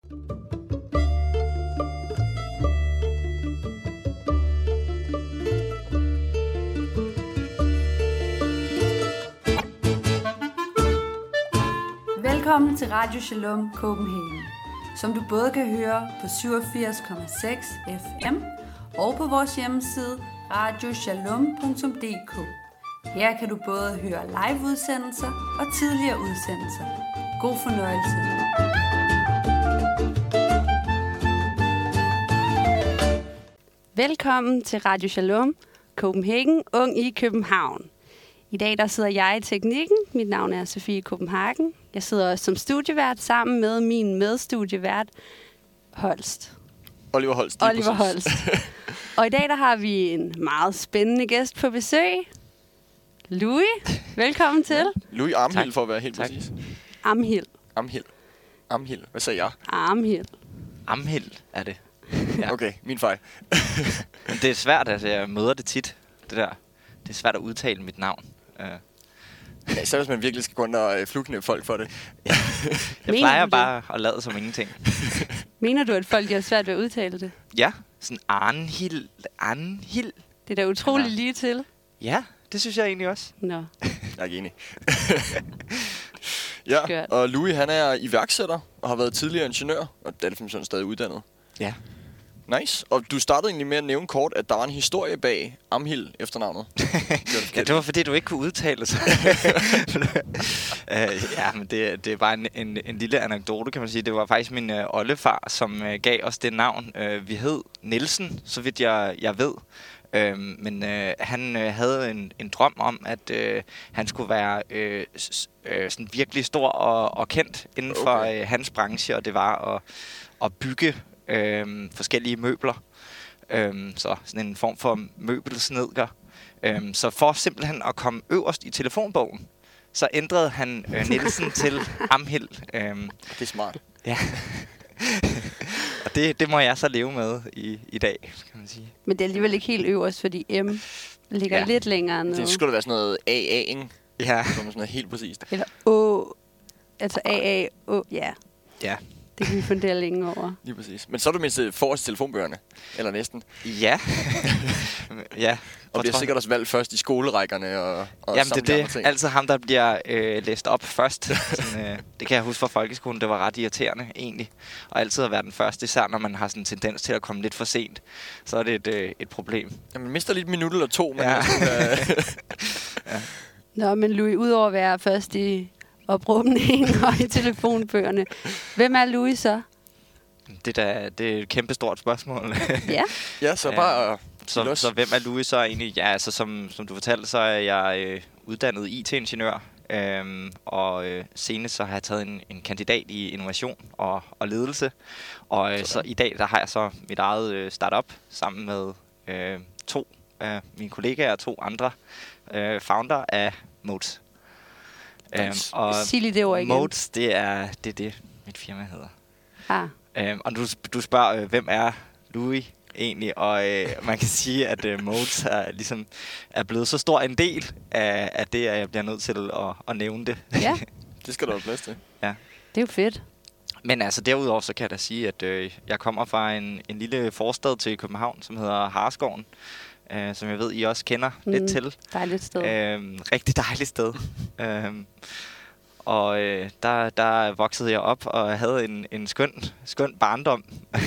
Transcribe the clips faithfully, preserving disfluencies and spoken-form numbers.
Velkommen til Radio Shalom Copenhagen, som du både kan høre på syvogfirs komma seks F M og på vores hjemmeside radio shalom punktum d k. Her kan du både høre live-udsendelser og tidligere udsendelser. God fornøjelse. Velkommen til Radio Shalom Copenhagen, ung i København. I dag der sidder jeg i teknikken. Mit navn er Sofie Copenhagen. Jeg sidder også som studievært sammen med min medstudievært Holst. Oliver Holst. Oliver Holst. Og i dag der har vi en meget spændende gæst på besøg. Louis, velkommen til. Ja. Louis Armhild, tak. For at være helt tak. præcis. Armhild. Armhild. Armhild. Hvad sagde jeg? Armhild. Armhild er det. Ja. Okay, min fejl. Men det er svært, altså jeg møder det tit, det der. Det er svært at udtale mit navn. Uh. Ja, så hvis man virkelig skal gå rundt og øh, flugtende folk for det. Ja. Jeg plejer bare at lade som ingenting. Mener du, at folk har svært ved at udtale det? Ja, sådan Arnhild. Arnhild. Det er da utroligt Ja. lige til. Ja, det synes jeg egentlig også. Nå. Jeg er ikke enig. Ja, Skørt. og Louis han er iværksætter og har været tidligere ingeniør, og det er sådan stadig uddannet. Ja. Nice. Og du startede egentlig med at nævne kort, at der var en historie bag Armhild efternavnet. Ja, det var fordi, du ikke kunne udtale det. uh, ja, men det, det er bare en, en, en lille anekdote, kan man sige. Det var faktisk min uh, oldefar, som uh, gav os det navn. Uh, vi hed Nielsen, så vidt jeg, jeg ved. Uh, men uh, han uh, havde en, en drøm om, at uh, han skulle være uh, s- uh, sådan virkelig stor og, og kendt inden for Okay. uh, hans branche, og det var at, at bygge Øhm, forskellige møbler. Øhm, så sådan en form for møbelsnedker. Øhm, så for simpelthen at komme øverst i telefonbogen, så ændrede han øh, Nielsen til Armhild. Øhm, Det er smart. ja. Og det, det må jeg så leve med i, i dag, kan man sige. Men det er alligevel ikke helt øverst, fordi M ligger Ja. lidt længere nede. Det skulle da være sådan noget A A, ikke? Ja. Sådan noget helt præcist. Eller Å. Altså A A Å. Ja, Ja. det kan vi fundere længe over. Lige præcis. Men så er du mindst forrest i telefonbøgerne. Eller næsten. Ja. ja. Og bliver sikkert også valgt først i skolerækkerne og, og Jamen det samtlige er andre det. ting. Altid ham, der bliver øh, læst op først. Sådan, øh, det kan jeg huske fra folkeskolen. Det var ret irriterende, egentlig. Og altid at være den første, især når man har sådan en tendens til at komme lidt for sent. Så er det et, øh, et problem. Ja, man mister lige et minut eller to, men Ja. ja. Sådan, øh, Nå, men Louis, udover at være først i opråbningen og i telefonbøgerne, hvem er Louis så? Det, der, det er et kæmpestort spørgsmål. Ja. ja, så bare... så, så hvem er Louis så egentlig? Ja, altså som, som du fortalte, så er jeg øh, uddannet I T-ingeniør. Øhm, og øh, senest så har jeg taget en, en kandidat i innovation og, og ledelse. Og øh, så i dag der har jeg så mit eget øh, startup sammen med øh, to af mine kollegaer og to andre øh, founder af Modes. Øhm, og Sig lige det ord igen. Modes, det er det, er det mit firma hedder. Ah. Øhm, og du, du spørger, øh, hvem er Louis egentlig? Og øh, man kan sige, at øh, Modes er, ligesom, er blevet så stor en del af, af det, at jeg bliver nødt til at, at nævne det. Ja. Det skal du have plads til. Ja. Det er jo fedt. Men altså derudover, så kan jeg da sige, at øh, jeg kommer fra en, en lille forstad til København, som hedder Hareskoven. Øh, som jeg ved, I også kender mm, lidt til. Dejligt sted. Øh, rigtig dejligt sted. øh, Og øh, der, der voksede jeg op og havde en, en skøn, skøn barndom.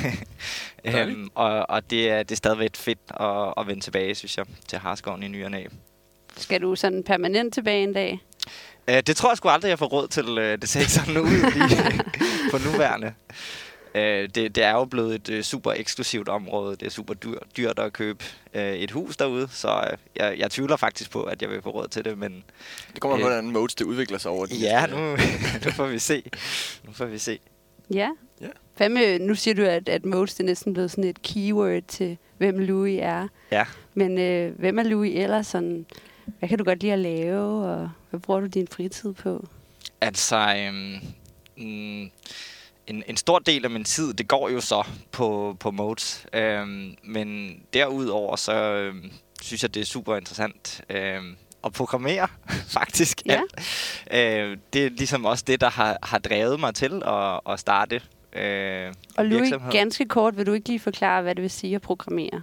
øhm, og og det, er, det er stadigvæk fedt at, at vende tilbage, synes jeg, til Hareskoven i ny og næ. Skal du sådan permanent tilbage en dag? Øh, det tror jeg sgu aldrig, jeg får råd til. Øh, det ser ikke sådan ud lige på nuværende. Øh, det, det er jo blevet et øh, super eksklusivt område. Det er super dyr, dyrt at købe øh, et hus derude, så øh, jeg, jeg tvivler faktisk på, at jeg vil få råd til det. Men det kommer øh, på, hvordan Modes det udvikler sig over. Ja, nu, nu får vi se. Nu får vi se. Ja. Ja. Hvad med, nu siger du, at, at Modes det er næsten blevet sådan et keyword til, hvem Louis er. Ja. Men øh, hvem er Louis ellers? Sådan, hvad kan du godt lide at lave, og hvad bruger du din fritid på? Altså, øhm, mm, en, en stor del af min tid, det går jo så på, på Modes. Øhm, men derudover, så øhm, synes jeg, det er super interessant øhm, at programmere, faktisk. Ja. Øh, det er ligesom også det, der har, har drevet mig til at, at starte øh, Og Louis, virksomhed. ganske kort, vil du ikke lige forklare, hvad det vil sige at programmere?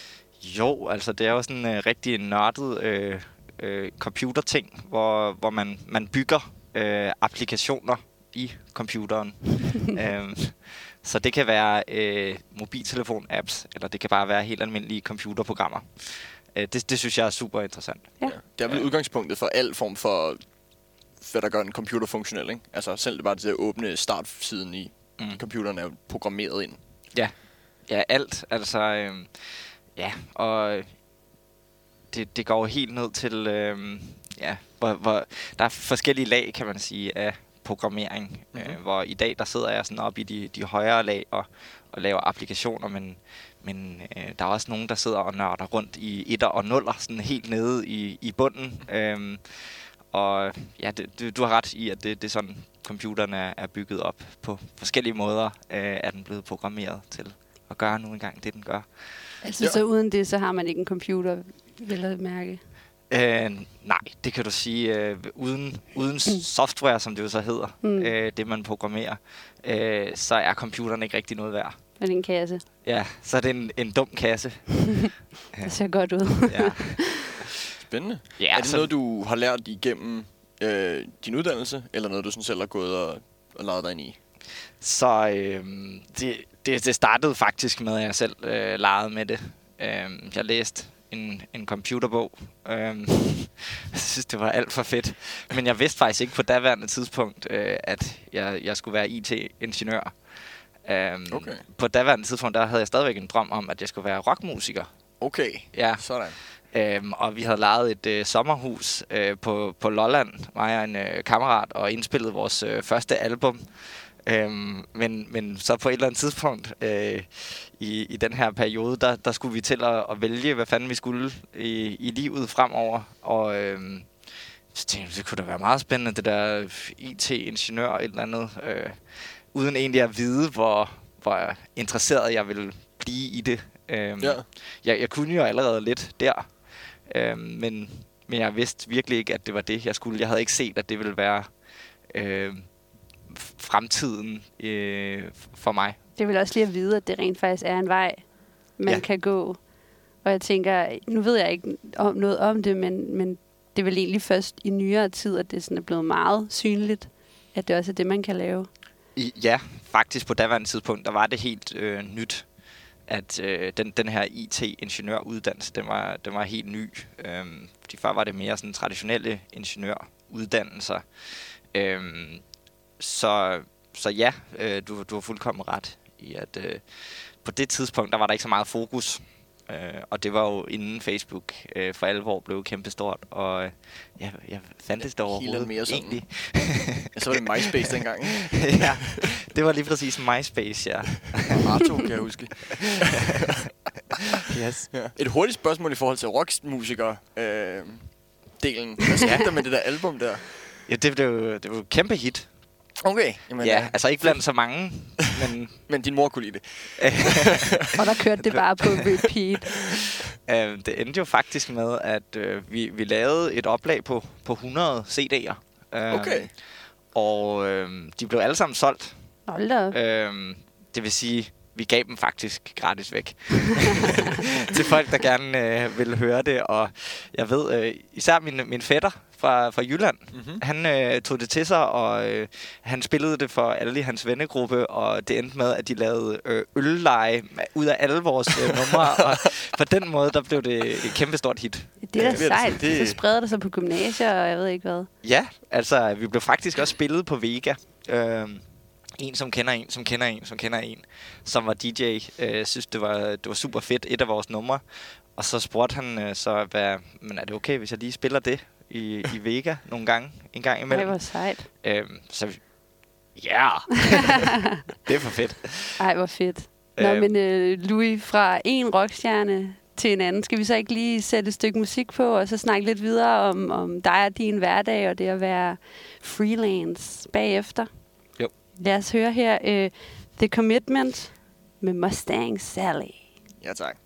Jo, altså det er jo sådan en øh, rigtig nørdet øh, øh, computerting, hvor, hvor man, man bygger øh, applikationer i computeren. øhm, så det kan være øh, mobiltelefon-apps, eller det kan bare være helt almindelige computerprogrammer. Øh, det, det synes jeg er super interessant. Ja. Ja. Det er vel udgangspunktet for al form for, hvad der gør en computer funktionel, ikke? Altså selv det bare det at åbne startsiden i mm. computeren er jo programmeret ind. Ja, ja alt. Altså, øh, ja, og det, det går jo helt ned til, øh, ja, hvor, hvor der er forskellige lag, kan man sige, af programmering. Mm-hmm. Øh, hvor i dag, der sidder jeg sådan oppe i de, de højere lag og, og laver applikationer, men, men øh, der er også nogen, der sidder og nørder rundt i etter og nuller, sådan helt nede i, i bunden. Øh, og ja, det, du, du har ret i, at det, det er sådan, computeren er, er bygget op på forskellige måder, øh, er den blevet programmeret til at gøre nu engang det, den gør. Altså, Ja. så uden det, så har man ikke en computer, vil jeg mærke. Øh, nej, det kan du sige. Øh, uden, uden software, som det jo så hedder, Mm. øh, det man programmerer, øh, så er computeren ikke rigtig noget værd. Med din kasse. Ja, så er det en, en dum kasse. Det ser godt ud. Ja. Spændende. Ja, er det så- noget, du har lært igennem øh, din uddannelse, eller noget, du sådan selv har gået og, og lavet dig ind i? Så øh, det, det, det startede faktisk med, at jeg selv øh, legede med det. Øh, jeg læste en, en computerbog. Øh, jeg synes, det var alt for fedt. Men jeg vidste faktisk ikke på daværende tidspunkt, øh, at jeg, jeg skulle være I T-ingeniør. Øh, Okay. På daværende tidspunkt, der havde jeg stadigvæk en drøm om, at jeg skulle være rockmusiker. Okay, Ja. sådan. Øhm, og vi havde lejet et øh, sommerhus øh, på, på Lolland, mig og en øh, kammerat, og indspillet vores øh, første album. Øhm, men, men så på et eller andet tidspunkt øh, i, i den her periode, der, der skulle vi til at, at vælge, hvad fanden vi skulle i, i livet fremover. Og øhm, så tænkte jeg, det kunne da være meget spændende, det der I T-ingeniør og et eller andet. Øh, uden egentlig at vide, hvor, hvor interesseret jeg ville blive i det. Øhm, Ja. jeg, jeg kunne jo allerede lidt der. Øhm, men, men jeg vidste virkelig ikke, at det var det, jeg skulle. Jeg havde ikke set, at det ville være øh, f- fremtiden øh, for mig. Det vil også lige at vide, at det rent faktisk er en vej, man Ja. kan gå. Og jeg tænker, nu ved jeg ikke om noget om det, men, men det er vel egentlig først i nyere tid, at det sådan er blevet meget synligt, at det også er det, man kan lave. I, ja, faktisk på daværende tidspunkt, der var det helt øh, nyt, at øh, den, den her I T-ingeniøruddannelse, den var, den var helt ny. Øhm, fordi før var det mere sådan traditionelle ingeniøruddannelser. Øhm, så, så ja, øh, du, du har fuldkommen ret i, at øh, på det tidspunkt, der var der ikke så meget fokus. Øh, og det var jo inden Facebook øh, for alvor blev kæmpestort. Og øh, ja, jeg fandtes det overhovedet mere sådan. egentlig. Ja, så var det MySpace dengang, ikke? Ja, det var lige præcis MySpace, ja. Arto, kan jeg huske. Yes. Ja. Et hurtigt spørgsmål i forhold til rockmusikere øh, delen. Hvad skete der med det der album der? Ja, det blev, det blev et kæmpe hit. Okay. Jamen, Ja, altså ikke blandt så mange, men Men din mor kunne lide det. Og der kørte det bare på repeat. øh, det endte jo faktisk med, at øh, vi, vi lavede et oplag på, på hundrede C D'er. Øh, Okay. Og øh, de blev alle sammen solgt. Hold da op. Øh, det vil sige, vi gav dem faktisk gratis væk. Til folk, der gerne øh, ville høre det. Og jeg ved, øh, især min, min fætter fra, fra Jylland, Mm-hmm. han øh, tog det til sig, og øh, han spillede det for alle i hans vennegruppe, og det endte med, at de lavede øh, ølleje ud af alle vores øh, numre, og på den måde, der blev det et kæmpestort hit. Det er Ja, da det er sejt. det- det- Så spreder det sig på gymnasier, og jeg ved ikke hvad. Ja, altså, vi blev faktisk også spillet på Vega. Øh, en, som kender en, som kender en, som kender en, som var D J, øh, synes, det var, det var super fedt, et af vores numre. Og så spurgte han øh, så, hvad, men er det okay, hvis jeg lige spiller det i, i Vega nogle gange, en gang Nej, imellem? hvor sejt. Øhm, så vi- ja, det er for fedt. Ej, hvor fedt. Nå, Øhm. men øh, Louis, fra en rockstjerne til en anden, skal vi så ikke lige sætte et stykke musik på, og så snakke lidt videre om, om dig og din hverdag, og det at være freelance bagefter? Jo. Lad os høre her uh, The Commitment med Mustang Sally. Ja, tak.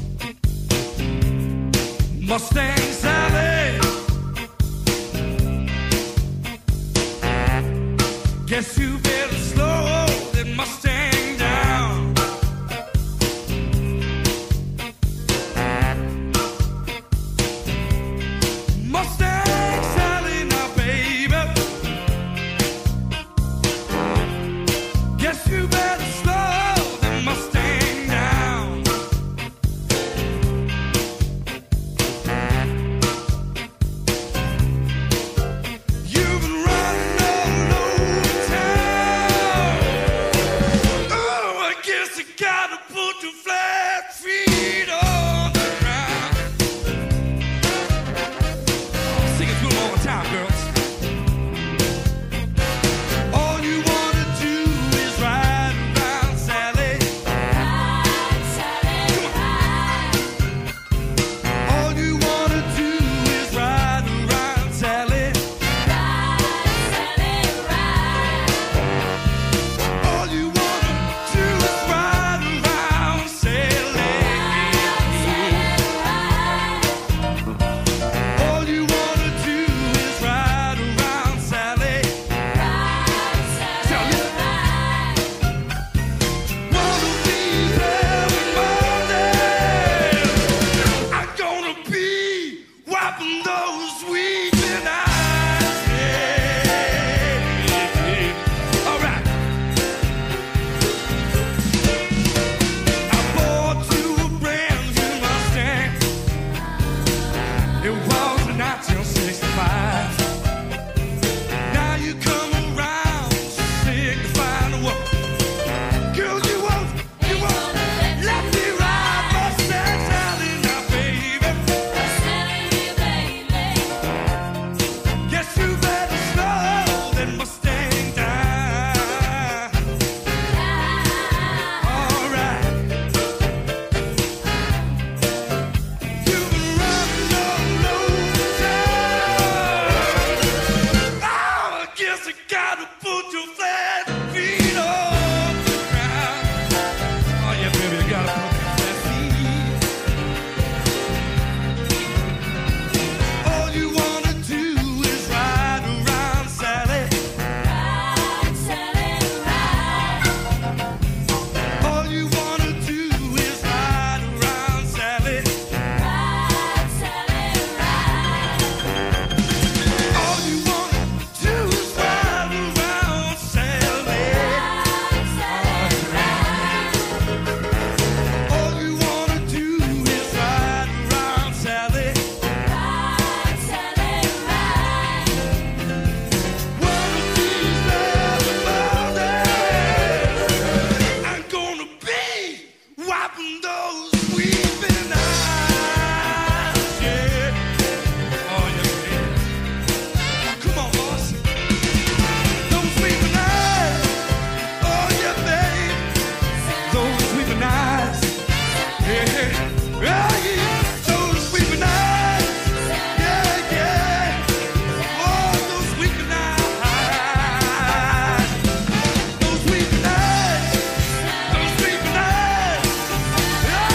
Mustang Sally, Guess you better slow that Mustang down. Mustang Sally now, baby. Guess you better slow that Mustang down. You've been running all over town. Oh, I guess you gotta put your flat feet on the ground. Sing it to 'em all the time, girls. All you wanna do is ride around, Sally. Ride, Sally, ride. All you wanna do is ride around, Sally. Ride, Sally, ride. All you wanna do is ride around, Sally. All you wanna do is ride around, Sally. Tell me, one of these every morning, I'm gonna be wiping those weeping eyes. Yeah. All right. I bought you a brand new Mustang. It was in nineteen sixty-five. Now you come around signifying the world. Girl, you won't, you won't let me ride Mustang Sally now, baby. Guess you better slow that Mustang down. All right. You've been running all over town. Oh, I guess you gotta put your flat feet on the ground. Oh yeah, baby, you gotta put your flat feet. All you wanna do is ride around, Sally. All you wanna do is ride around, Sally. All you wanna do is ride around, Sally. All you wanna do is ride around, Sally. One of these every morning, I'm gonna be wiping those weeping eyes. Yeah. Oh yeah, baby. Come on, boss. Those weeping eyes. Oh yeah, babe. Those weeping eyes. Yeah. Oh yeah. Those weeping eyes. Yeah, yeah. Oh, those weeping eyes. Those weeping eyes. Those weeping eyes. Yeah,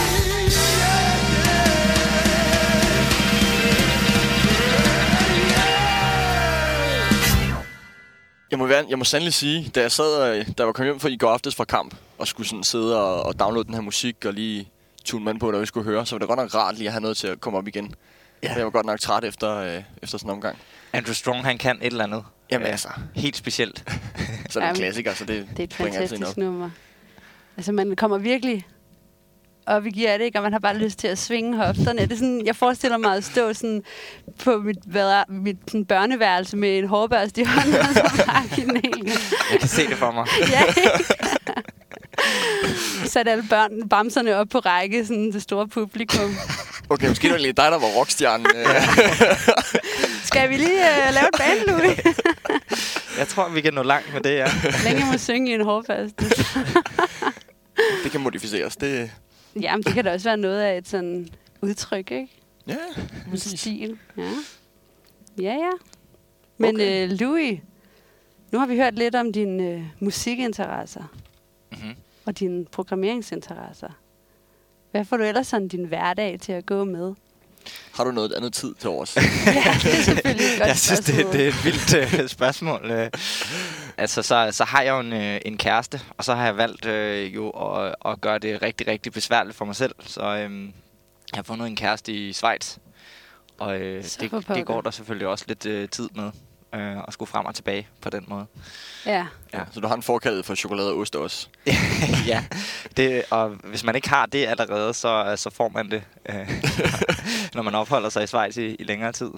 yeah, Jeg må, være, jeg må sandelig sige, da jeg sad, øh, da jeg var kommet hjem fra i går aftes fra kamp, og skulle sådan sidde og, og downloade den her musik, og lige tune mig ind på, hvad vi skulle høre, så var det godt nok rart lige at have noget til at komme op igen. Ja. Jeg var godt nok træt efter, øh, efter sådan en omgang. Andrew Strong, han kan et eller andet. Jamen Øh, altså, Helt specielt. så er det en Jamen, klassiker, så det, Det er et springer altid fantastisk op. nummer. Altså, man kommer virkelig op i gear, ikke? Og man har bare lyst til at svinge hofterne. Det er sådan, jeg forestiller mig at stå sådan på mit, hvad er, mit sådan børneværelse med en hårbørste i hånden, og så bare give den hele. Jeg kan se det for mig. Ja, ikke? Sat alle børn, bamserne op på række, sådan det store publikum. Okay, måske var det lige dig, der var rockstjernen. øh. Skal vi lige uh, lave et band, Louis? Jeg tror, vi kan nå langt med det, ja. Længe må synge i en hårbørste. Det kan modificeres. Det, Jamen, det kan da også være noget af et sådan udtryk, ikke? ja, En præcis. stil. Ja, ja. ja. Men Okay. øh, Louis, nu har vi hørt lidt om dine øh, musikinteresser Mm-hmm. og dine programmeringsinteresser. Hvad får du ellers sådan din hverdag til at gå med? Har du noget andet tid til overs? Ja, det er selvfølgelig et godt Jeg synes, det, spørgsmål. det er et vildt uh, spørgsmål. Uh, altså, så, så har jeg jo en, øh, en kæreste, og så har jeg valgt øh, jo at, at gøre det rigtig, rigtig besværligt for mig selv. Så øh, jeg har fundet en kæreste i Schweiz, og øh, Så det, for pokker. det går der selvfølgelig også lidt øh, tid med, øh, at skulle frem og tilbage på den måde. Ja. Ja. Så du har en forkærlighed for chokolade og ost også. Ja, det, og hvis man ikke har det allerede, så, så får man det, øh, når man opholder sig i Schweiz i, i længere tid.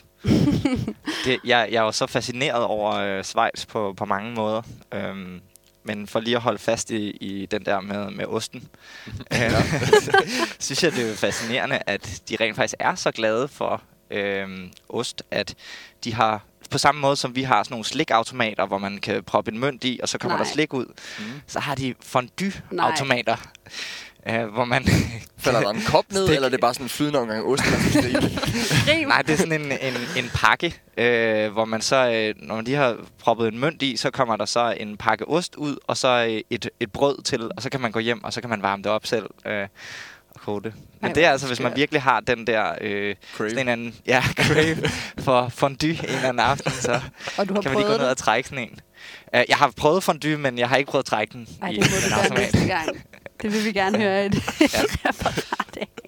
Det, jeg, jeg er jo så fascineret over øh, Schweiz på, på mange måder. Øhm, men for lige at holde fast i, i den der med, med osten, øh, synes jeg, det er fascinerende, at de rent faktisk er så glade for øh, ost, at de har... På samme måde som vi har sådan nogle slikautomater, hvor man kan proppe en mønt i, og så kommer Nej. der slik ud. Mm. Så har de fondue-automater, øh, hvor man... Falder der en kop ned, Stik. eller er det bare sådan en flydende omgang ost, man skal skrive? Nej, det er sådan en, en, en pakke, øh, hvor man så, øh, når man lige har proppet en mønt i, så kommer der så en pakke ost ud, og så øh, et, et brød til, og så kan man gå hjem, og så kan man varme det op selv øh, og koge det. Men Ej, det er hvor altså, hvis man skørt. virkelig har den der øh, Crave. sådan en anden, ja, crave for fondue en eller anden aften, så Og du har kan man lige gå prøvet ned det? og trække sådan en. Uh, jeg har prøvet fondue, men jeg har ikke prøvet at trække den Ej, i det må en du gøre automat. næste gang. Det vil vi gerne høre et referat af.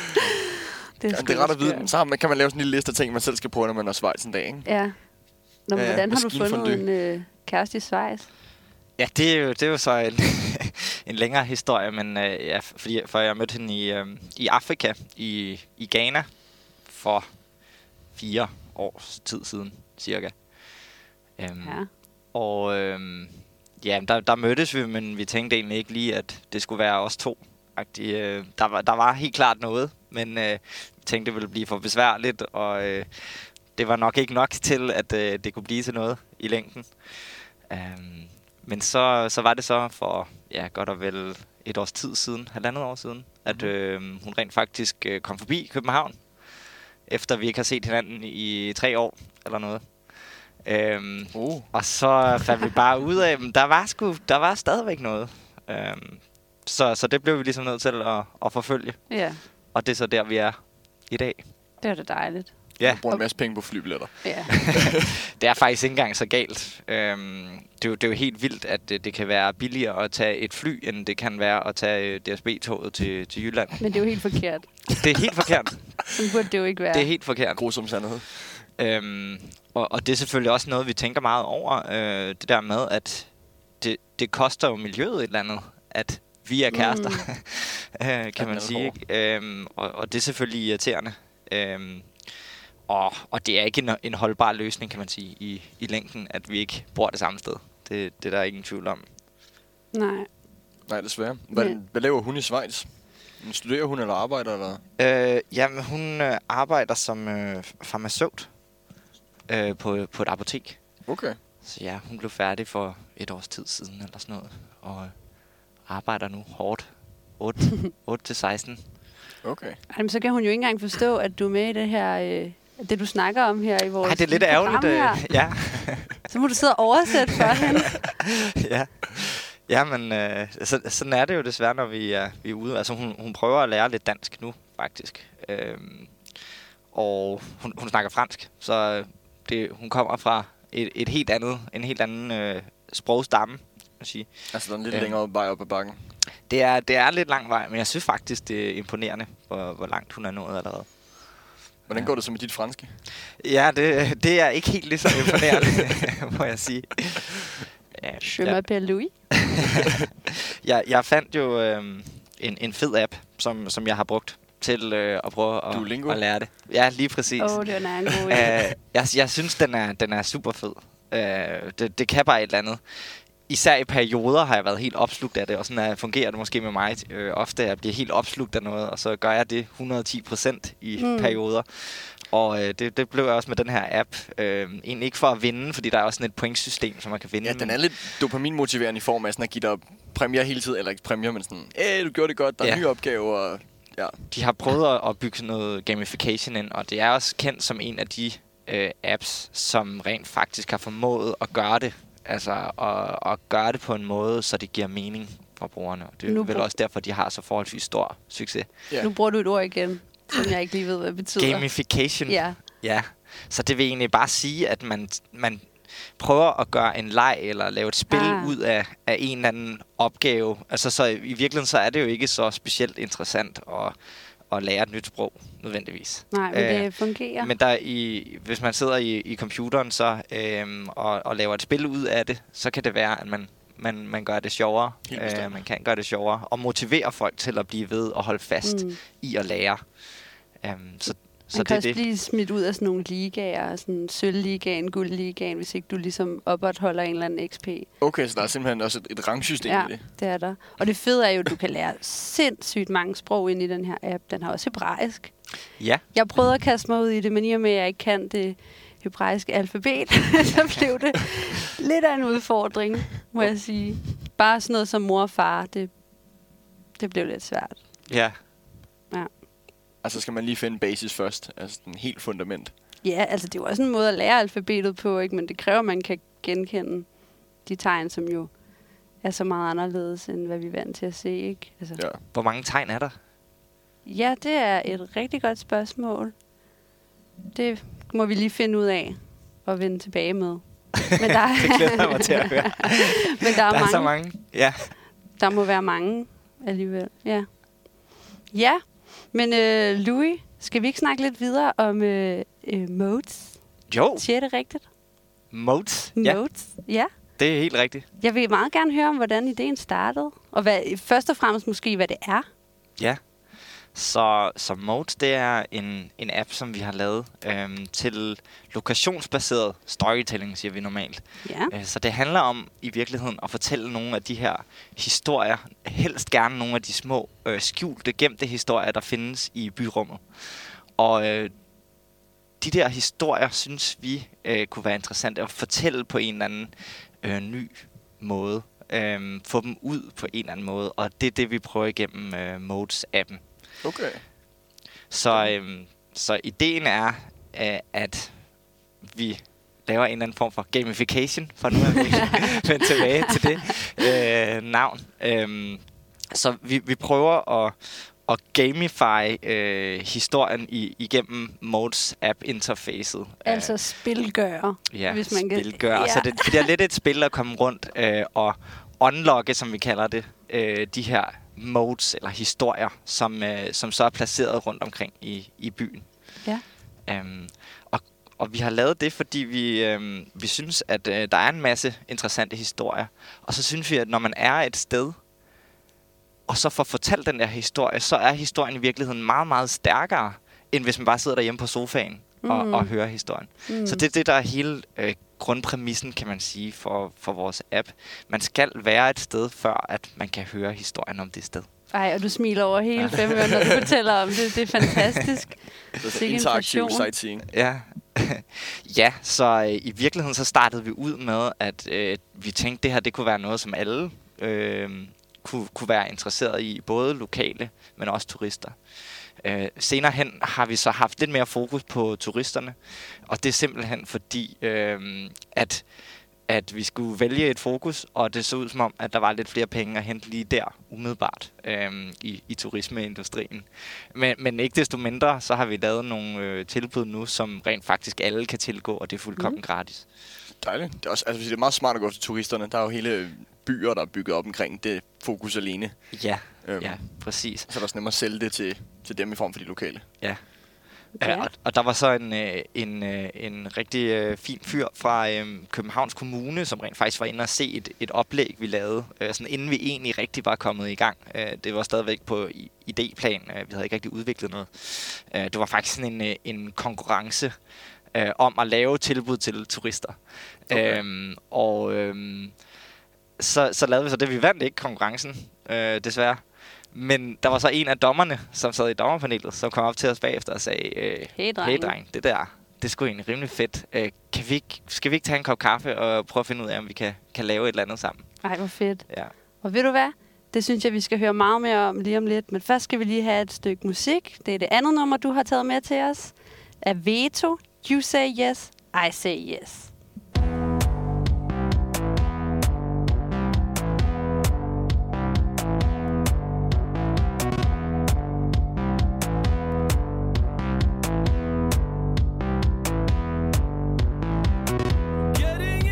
Det Ja, sgu det er ret da at vide. skørt. Så har man- kan man lave sådan en lille liste af ting, man selv skal prøve, når man er Schweiz en dag, ikke? Ja. Nå, men Ja, ja, hvordan har du fundet maskinfondue. en øh, kæreste i Schweiz? Ja, det er jo, det er jo så en, en længere historie, men øh, ja, fordi, for jeg mødte hende i, øh, i Afrika, i, i Ghana, for fire års tid siden, cirka. Um, Ja. Og øhm, ja, der, der mødtes vi, men vi tænkte egentlig ikke lige, at det skulle være os to. Øh, der, var, der var helt klart noget, men øh, vi tænkte, det ville blive for besværligt, og øh, det var nok ikke nok til, at øh, det kunne blive til noget i længden. Um, men så, så var det så for ja, godt og vel et års tid siden, halvandet år siden, at øh, hun rent faktisk øh, kom forbi København, efter vi ikke har set hinanden i tre år eller noget. Øhm, Uh. og så fandt vi bare ud af, at der var, sgu, der var stadigvæk noget. Øhm, så, så det blev vi ligesom nødt til at, at forfølge. Ja, Og det er så der, vi er i dag. det var da dejligt. Ja, Jeg bruger en masse penge på flybilletter. Ja. det er faktisk ikke engang så galt. Øhm, det, er jo, det er jo helt vildt, at det, det kan være billigere at tage et fly, end det kan være at tage D S B-toget til, til Jylland. Men det er jo helt forkert. Det er helt forkert. Sådan burde det jo ikke være. Det er helt forkert. Grusom sandhed. Øhm, og, og det er selvfølgelig også noget, vi tænker meget over. Øh, det der med, at det, det koster jo miljøet et eller andet, at vi er kærester, mm. øh, kan den man er sige. hård. Ikke? Øhm, og, og det er selvfølgelig irriterende. Øhm, og, og det er ikke en, en holdbar løsning, kan man sige, i, i længden, at vi ikke bor det samme sted. Det, det er der ingen tvivl om. Nej. Nej, desværre. Hvad, Ja. hvad laver hun i Schweiz? Studerer hun eller arbejder? Eller? Øh, jamen, hun øh, arbejder som øh, farmaceut øh, på, på et apotek. Okay. Så ja, hun blev færdig for et års tid siden eller sådan noget, og øh, arbejder nu hårdt. otte til seksten. Okay. Jamen, så kan hun jo ikke engang forstå, at du er med i det her, øh, det du snakker om her i vores Nej, det er lidt lille program ærgerligt. her. Øh, ja. Så må du sidde og oversætte for hende. ja. Ja, men øh, så, sådan er det jo desværre, når vi er, vi er ude. Altså, hun, hun prøver at lære lidt dansk nu, faktisk. Øhm, og hun, hun snakker fransk, så det, hun kommer fra et, et helt andet, en helt anden øh, sprogstamme, vil jeg sige. Altså, der er en lidt Ja. længere vej op ad bakken. Det er, det er lidt lang vej, men jeg synes faktisk, det er imponerende, hvor, hvor langt hun er nået allerede. Hvordan går det så med dit franske? Ja, det, det er ikke helt lige så imponerende, må jeg sige. Ja, Je ja. m'appelle Louis. jeg, jeg fandt jo øhm, en, en fed app, som, som jeg har brugt til øh, at prøve at, Duolingo? at lære det. Ja, lige præcis. Åh, oh, det var en god Øh, idé. jeg, jeg synes, den er, den er super fed. Øh, det, det kan bare et eller andet. Især i perioder har jeg været helt opslugt af det, og sådan er, fungerer det måske med mig. Øh, ofte jeg bliver helt opslugt af noget, og så gør jeg det et hundrede og ti procent i Mm. mm. perioder. Og øh, det, det blev jeg også med den her app. Øh, egentlig ikke for at vinde, fordi der er også sådan et pointsystem, som man kan vinde. Ja, den er lidt dopaminmotiverende i form af sådan at give dig præmier hele tiden. Eller ikke præmier, men sådan, æh, du gjorde det godt, der er Ja. en ny opgave, og ja. De har prøvet at, at bygge sådan noget gamification ind, og det er også kendt som en af de øh, apps, som rent faktisk har formået at gøre det. Altså at, at gøre det på en måde, så det giver mening for brugerne. Og det er Nu vel brug- også derfor, de har så forholdsvis stor succes. Ja. Nu bruger du et ord igen, som jeg ikke lige ved, hvad det betyder. Gamification. Ja. Ja. Så det vil egentlig bare sige, at man, man prøver at gøre en leg eller lave et spil Ah. ud af, af en eller anden opgave. Altså, så i virkeligheden så er det jo ikke så specielt interessant at, at lære et nyt sprog, nødvendigvis. Nej, men Øh, det fungerer. Men der i, hvis man sidder i, i computeren så, øhm, og, og laver et spil ud af det, så kan det være, at man, man, man gør det sjovere. Helt bestemt. Øh, man kan gøre det sjovere og motivere folk til at blive ved og holde fast Mm. mm. i at lære. Um, så så Man det kan er også det. blive smidt ud af sådan nogle ligaer, sådan sølvligaen, guldligaen, hvis ikke du ligesom opretholder en eller anden X P. Okay, så der er simpelthen også et, et rangsystem Ja, i det. det er der. Og det fede er jo, at du kan lære sindssygt mange sprog ind i den her app. Den har også hebraisk. Ja, Jeg prøvede at kaste mig ud i det, men i og med, at jeg ikke kan det hebraiske alfabet, så blev det lidt af en udfordring, må jeg sige. Bare sådan noget som mor og far, det, det blev lidt svært. ja. Altså skal man lige finde basis først, altså den helt fundament. Ja, altså det er jo også en måde at lære alfabetet på, ikke? Men det kræver, at man kan genkende de tegn, som jo er så meget anderledes, end hvad vi er vant til at se, ikke? Altså, Ja. Hvor mange tegn er der? ja, det er et rigtig godt spørgsmål. Det må vi lige finde ud af og vende tilbage med. Men der er, Det glæder jeg mig til at høre. men der er, Der er mange. så mange. Ja. Der må være mange alligevel. Ja, ja. Men øh, Louis, skal vi ikke snakke lidt videre om øh, øh, modes? Jo, Siger jeg det rigtigt? modes. Ja, Modes? Ja. det er helt rigtigt. Jeg vil meget gerne høre om, hvordan ideen startede. Og hvad, først og fremmest måske, hvad det er. Ja. Så, så Modes, det er en, en app, som vi har lavet øhm, til lokationsbaseret storytelling, siger vi normalt. Ja. Øh, Så det handler om i virkeligheden at fortælle nogle af de her historier, helst gerne nogle af de små øh, skjulte, gemte historier, der findes i byrummet. Og øh, de der historier, synes vi, øh, kunne være interessante at fortælle på en eller anden øh, ny måde. Øh, få dem ud på en eller anden måde, og det er det, vi prøver igennem øh, Modes-appen. Okay. Så, øhm, så ideen er, øh, at vi laver en eller anden form for gamification, for nu er vi vendt tilbage til det øh, navn. Øhm, så vi, vi prøver at, at gamify øh, historien i, igennem Modes app-interfacet. Altså spilgøre, ja, hvis man kan- spilgør. Ja. Så det, det er lidt et spil at komme rundt øh, og unlocke, som vi kalder det, øh, de her modes eller historier, som, øh, som så er placeret rundt omkring i, i byen. Ja. Øhm, og, og vi har lavet det, fordi vi, øhm, vi synes, at øh, der er en masse interessante historier. Og så synes vi, at når man er et sted, og så får fortalt den der historie, så er historien i virkeligheden meget, meget stærkere, end hvis man bare sidder derhjemme på sofaen og, Mm. og hører historien. Mm. Så det er det, der er hele øh, grundpræmissen, kan man sige, for, for vores app. Man skal være et sted, før at man kan høre historien om det sted. Ej, og du smiler over hele fem øre, når du fortæller om det. Det er fantastisk. Det er Sikke en interaktiv portion. sightseeing. Ja, ja, så øh, i virkeligheden så startede vi ud med, at øh, vi tænkte, det her det kunne være noget, som alle øh, kunne, kunne være interesseret i, både lokale, men også turister. Øh, senere hen har vi så haft lidt mere fokus på turisterne, og det er simpelthen fordi, øh, at, at vi skulle vælge et fokus, og det så ud som om, at der var lidt flere penge at hente lige der, umiddelbart, øh, i, i turismeindustrien. Men, men ikke desto mindre, så har vi lavet nogle øh, tilbud nu, som rent faktisk alle kan tilgå, og det er fuldkommen mm. gratis. Dejligt. Det er, også, altså, det er meget smart at gå til turisterne. Der er jo hele byer, der er bygget op omkring det fokus alene. Ja, Øhm, ja, præcis. Så er det også nemmere at sælge det til, til dem i form for de lokale. Ja. Ja. Ja, og, og der var så en, øh, en, øh, en rigtig øh, fin fyr fra øh, Københavns Kommune, som rent faktisk var inde og se et, et oplæg, vi lavede, øh, sådan inden vi egentlig rigtig var kommet i gang. Øh, det var stadigvæk på i, idéplan. Øh, vi havde ikke rigtig udviklet noget. Øh, det var faktisk sådan en, øh, en konkurrence øh, om at lave tilbud til turister. Okay. Øhm, og øhm, så, så lavede vi så det. Vi vandt ikke konkurrencen, øh, desværre. Men der var så en af dommerne, som sad i dommerpanelet, som kom op til os bagefter og sagde, øh, Hey, drenge. hey dreng, det der, det er sgu egentlig rimelig fedt. Øh, kan vi ikke, skal vi ikke tage en kop kaffe og prøve at finde ud af, om vi kan, kan lave et eller andet sammen? Ej, hvor fedt. Ja. Og ved du hvad? Det synes jeg, vi skal høre meget mere om lige om lidt. Men først skal vi lige have et stykke musik. Det er det andet nummer, du har taget med til os. Af Veto. You say yes, I say yes. Getting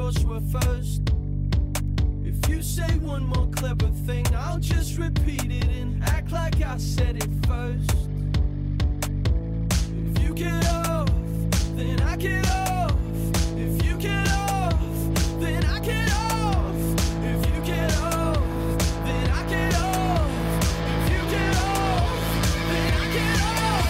yours were first. If you say one more clever thing, I'll just repeat it and act like I said it first. If you get off, then I get off. If you get off, then I get off. If you get off, then I get off. If you get off, then I get off.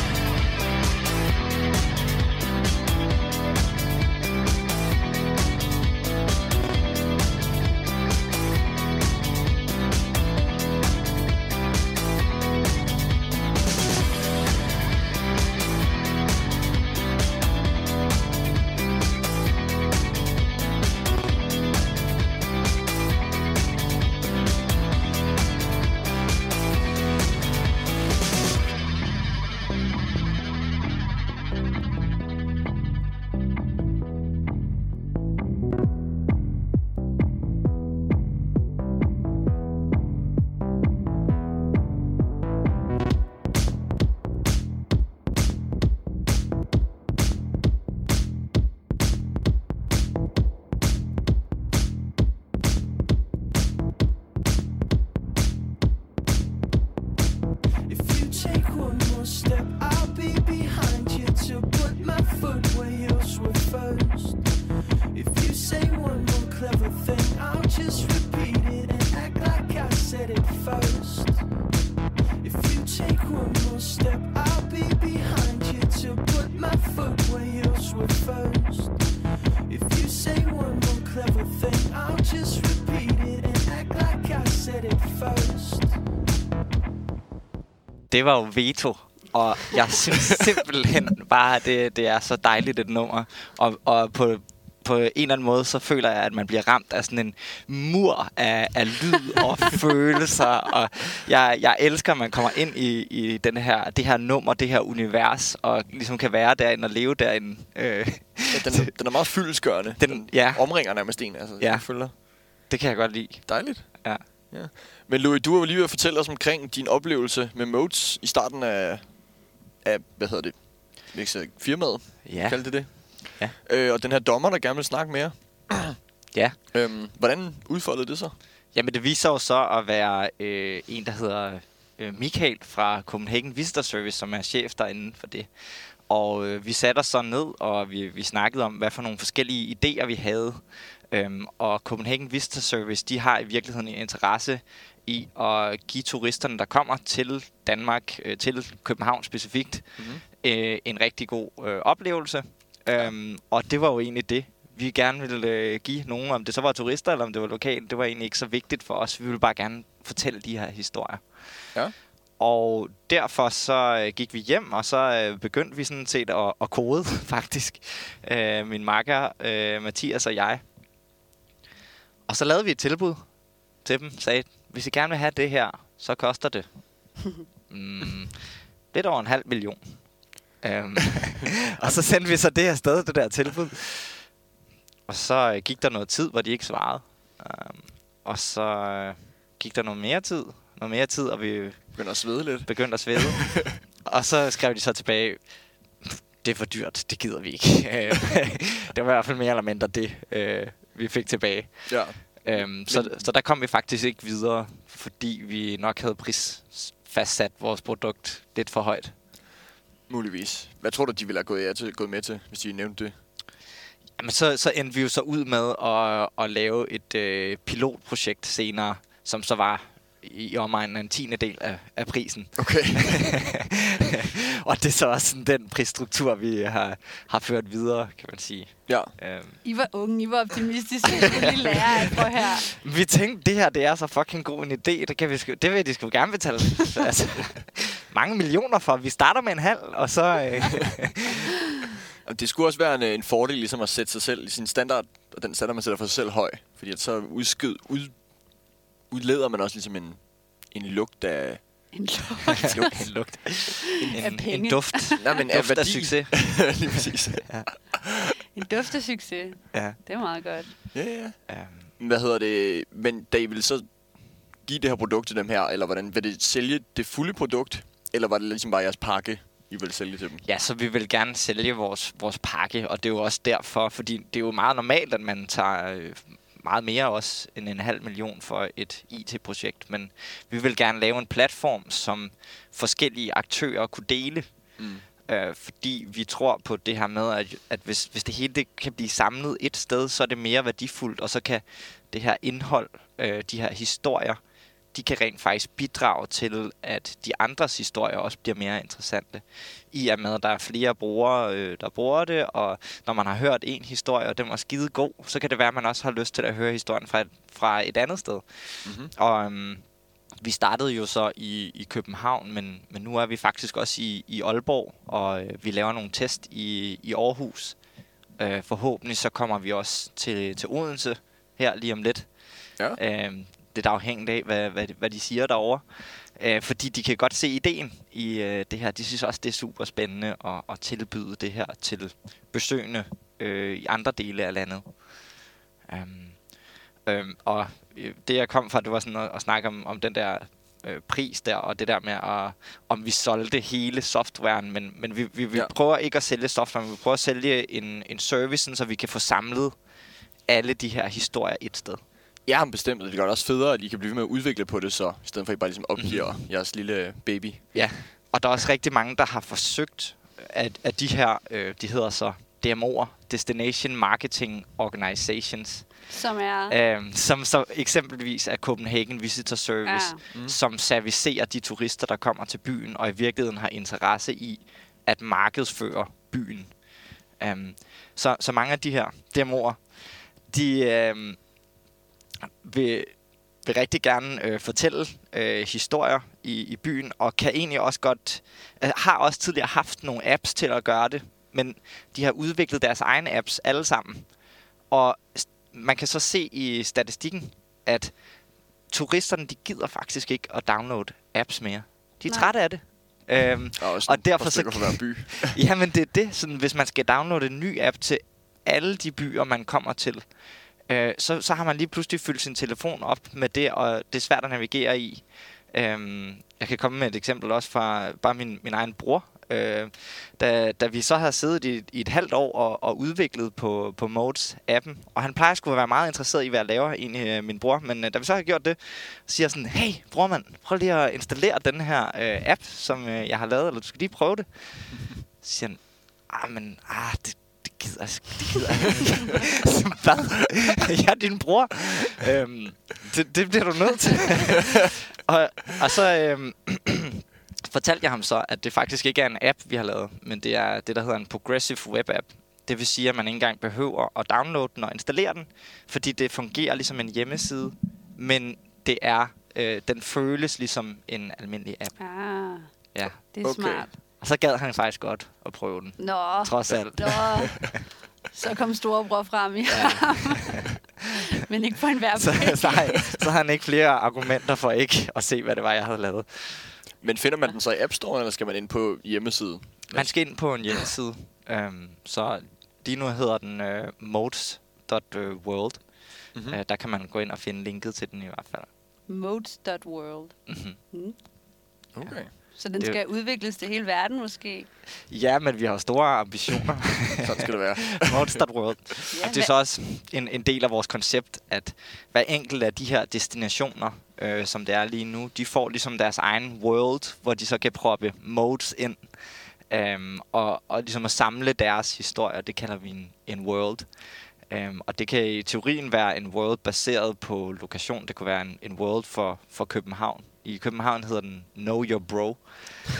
Det var jo Veto, og jeg synes simpelthen bare, at det, det er så dejligt et nummer. Og, og på, på en eller anden måde, så føler jeg, at man bliver ramt af sådan en mur af, af lyd og følelser. Og jeg, jeg elsker, at man kommer ind i, i den her, det her nummer, det her univers, og ligesom kan være derinde og leve derinde. Øh. Ja, den, den er meget fyldestgørende. Den, den ja. omringer nærmest en. Altså, Ja. jeg føler. Det kan jeg godt lide. Dejligt. Ja. Ja. Men Louis, du var lige ved at fortælle os omkring din oplevelse med Modes i starten af, af hvad hedder det, ikke så, firmaet, Ja. kaldte det det. Ja. Øh, og den her dommer, der gerne vil snakke mere. Ja. Øhm, hvordan udfoldede det sig? Jamen, det viser jo så at være øh, en, der hedder øh, Michael fra Copenhagen Visitor Service, som er chef derinde for det. Og øh, vi satte os så ned, og vi, vi snakkede om, hvad for nogle forskellige idéer vi havde. Øhm, og Copenhagen Visitor Service, de har i virkeligheden en interesse i at give turisterne, der kommer til Danmark, øh, til København specifikt, Mm-hmm. øh, en rigtig god øh, oplevelse. Øhm, og det var jo egentlig det, vi gerne ville øh, give nogen, om det så var turister eller om det var lokalt. Det var egentlig ikke så vigtigt for os. Vi ville bare gerne fortælle de her historier. Ja. Og derfor så øh, gik vi hjem, og så øh, begyndte vi sådan set at, at kode, faktisk. Øh, min makker, øh, Mathias og jeg. Og så lavede vi et tilbud til dem. Sagde, hvis I gerne vil have det her, så koster det mm, lidt over en halv million. Um, og så sendte vi så det her sted, det der tilbud. Og så øh, gik der noget tid, hvor de ikke svarede. Um, og så øh, gik der noget mere tid. Noget mere tid, og vi Begynder at svede lidt. begyndte at svede. Og så skrev de så tilbage, det er for dyrt, det gider vi ikke. Det var i hvert fald mere eller mindre det, øh, vi fik tilbage. Ja. Um, så, så der kom vi faktisk ikke videre, fordi vi nok havde prisfastsat vores produkt lidt for højt. Muligvis. Hvad tror du, de ville have gået, ja til, gået med til, hvis de nævnte det? Jamen, så, så endte vi jo så ud med at, at lave et øh, pilotprojekt senere, som så var i omegnen af en tiende del af, af prisen. Okay. Og det er så også sådan den prisstruktur, vi har, har ført videre, kan man sige. Ja. Um, I var unge, I var optimistiske. I skulle lige lære at prøve her. vi tænkte, det her det er så fucking god en idé. Det, kan vi sgu, det vil de sgu gerne betale. altså, mange millioner for. Vi starter med en halv, og så... Øh, Og det skulle også være en, en fordel ligesom at sætte sig selv i sin standard, og den standard, man sætter for sig selv høj. Fordi at så udskyd, ud, udleder man også ligesom en, en lugt af... En lugt. en lugt. En, Af en, penge. en duft. Nej, men af duft af værdi. succes. Lige præcis. En duft af succes. Ja. Det er meget godt. Ja, ja. Um, Hvad hedder det? Men da I ville så give det her produkt til dem her, eller hvordan? Vil det sælge det fulde produkt? Eller var det ligesom bare jeres pakke, I vil sælge til dem? Ja, så vi vil gerne sælge vores, vores pakke, og det er jo også derfor, fordi det er jo meget normalt, at man tager øh, meget mere også end en halv million for et I T-projekt, men vi vil gerne lave en platform, som forskellige aktører kunne dele, Mm. øh, fordi vi tror på det her med, at, at hvis, hvis det hele det kan blive samlet et sted, så er det mere værdifuldt, og så kan det her indhold, øh, de her historier, de kan rent faktisk bidrage til, at de andres historier også bliver mere interessante. I og med, at der er flere brugere, øh, der bruger det, og når man har hørt en historie, og den var skide god, så kan det være, at man også har lyst til at høre historien fra et, fra et andet sted. Mm-hmm. Og øhm, vi startede jo så i, i København, men, men nu er vi faktisk også i, i Aalborg, og øh, vi laver nogle test i, i Aarhus. Øh, forhåbentlig så kommer vi også til, til Odense her lige om lidt. Ja. Øhm, det er afhængigt af, hvad, hvad, hvad de siger derovre. Øh, fordi de kan godt se ideen i øh, det her. De synes også, det er super spændende at, at tilbyde det her til besøgende øh, i andre dele af landet. Um, øhm, og øh, det, jeg kom fra, det var sådan at, at snakke om, om den der øh, pris der, og det der med, at, om vi solgte hele softwaren. Men, men vi, vi, vi Ja. prøver ikke at sælge softwaren, vi prøver at sælge en, en service, så vi kan få samlet alle de her historier et sted. Jeg har bestemt, at det gør det også federe, at I kan blive ved med at udvikle på det så, i stedet for at I bare ligesom opgiver mm-hmm. jeres lille baby. Ja, og der er også rigtig mange, der har forsøgt, at, at de her, øh, de hedder så D M O'er, Destination Marketing Organizations, Som er... øh, som så eksempelvis er Copenhagen Visitor Service, Ja. mm. som servicerer de turister, der kommer til byen, og i virkeligheden har interesse i at markedsføre byen. Um, så, så mange af de her D M O'er, de øh, vil, vil rigtig gerne øh, fortælle øh, historier i, i byen, og kan egentlig også godt, øh, har også tidligere haft nogle apps til at gøre det, men de har udviklet deres egne apps alle sammen. Og st- man kan så se i statistikken, at turisterne, de gider faktisk ikke at downloade apps mere. De er Nej. trætte af det. Øhm, Og, også og derfor så... for hver by. Jamen det er det, sådan, hvis man skal downloade en ny app til alle de byer, man kommer til, øh, så, så har man lige pludselig fyldt sin telefon op med det, og det er svært at navigere i. Øhm, jeg kan komme med et eksempel også fra bare min, min egen bror. Øh, da, da vi så havde siddet i, i et halvt år og, og udviklet på, på Modes-appen, og han plejer sgu at være meget interesseret i, hvad jeg laver, egentlig øh, min bror, men øh, da vi så har gjort det, så siger jeg sådan, hey brormand, prøv lige at installere den her øh, app, som øh, jeg har lavet, eller du skal lige prøve det. Så siger han, ah, men ah, det, det gider jeg sgu- det gider jeg ikke. Hvad? Jeg er din bror. Øhm, det, det bliver du nødt til. og, og så... Øhm, fortalte jeg ham så, at det faktisk ikke er en app, vi har lavet, men det er det, der hedder en Progressive Web App. Det vil sige, at man ikke engang behøver at downloade den og installere den, fordi det fungerer ligesom en hjemmeside, men det er, øh, den føles ligesom en almindelig app. Ah, Ja. det er Okay. smart. Og så gad han faktisk godt at prøve den, Nå, trods alt. nå. Så kom storebror frem i men ikke på en hver Så, så, har, så har han ikke flere argumenter for ikke at se, hvad det var, jeg havde lavet. Men finder man den så i App Store, eller skal man ind på hjemmeside? Man skal ind på en hjemmeside, øhm, så lige nu hedder den øh, modes dot world. Mm-hmm. Øh, der kan man gå ind og finde linket til den i hvert fald. modes dot world. Mm-hmm. Mm. Okay. Så den Det- skal udvikles til hele verden måske. Ja, men vi har store ambitioner. Sådan skal det være. modes dot world. Ja, Og det er så også en, en del af vores koncept, at hver enkelt af de her destinationer, øh, som det er lige nu, de får ligesom deres egen world, hvor de så kan proppe modes ind. Øhm, og, og ligesom at samle deres historier, det kalder vi en, en world. Um, og det kan i teorien være en world baseret på lokation. Det kunne være en, en world for, for København. I København hedder den Know Your Bro. um,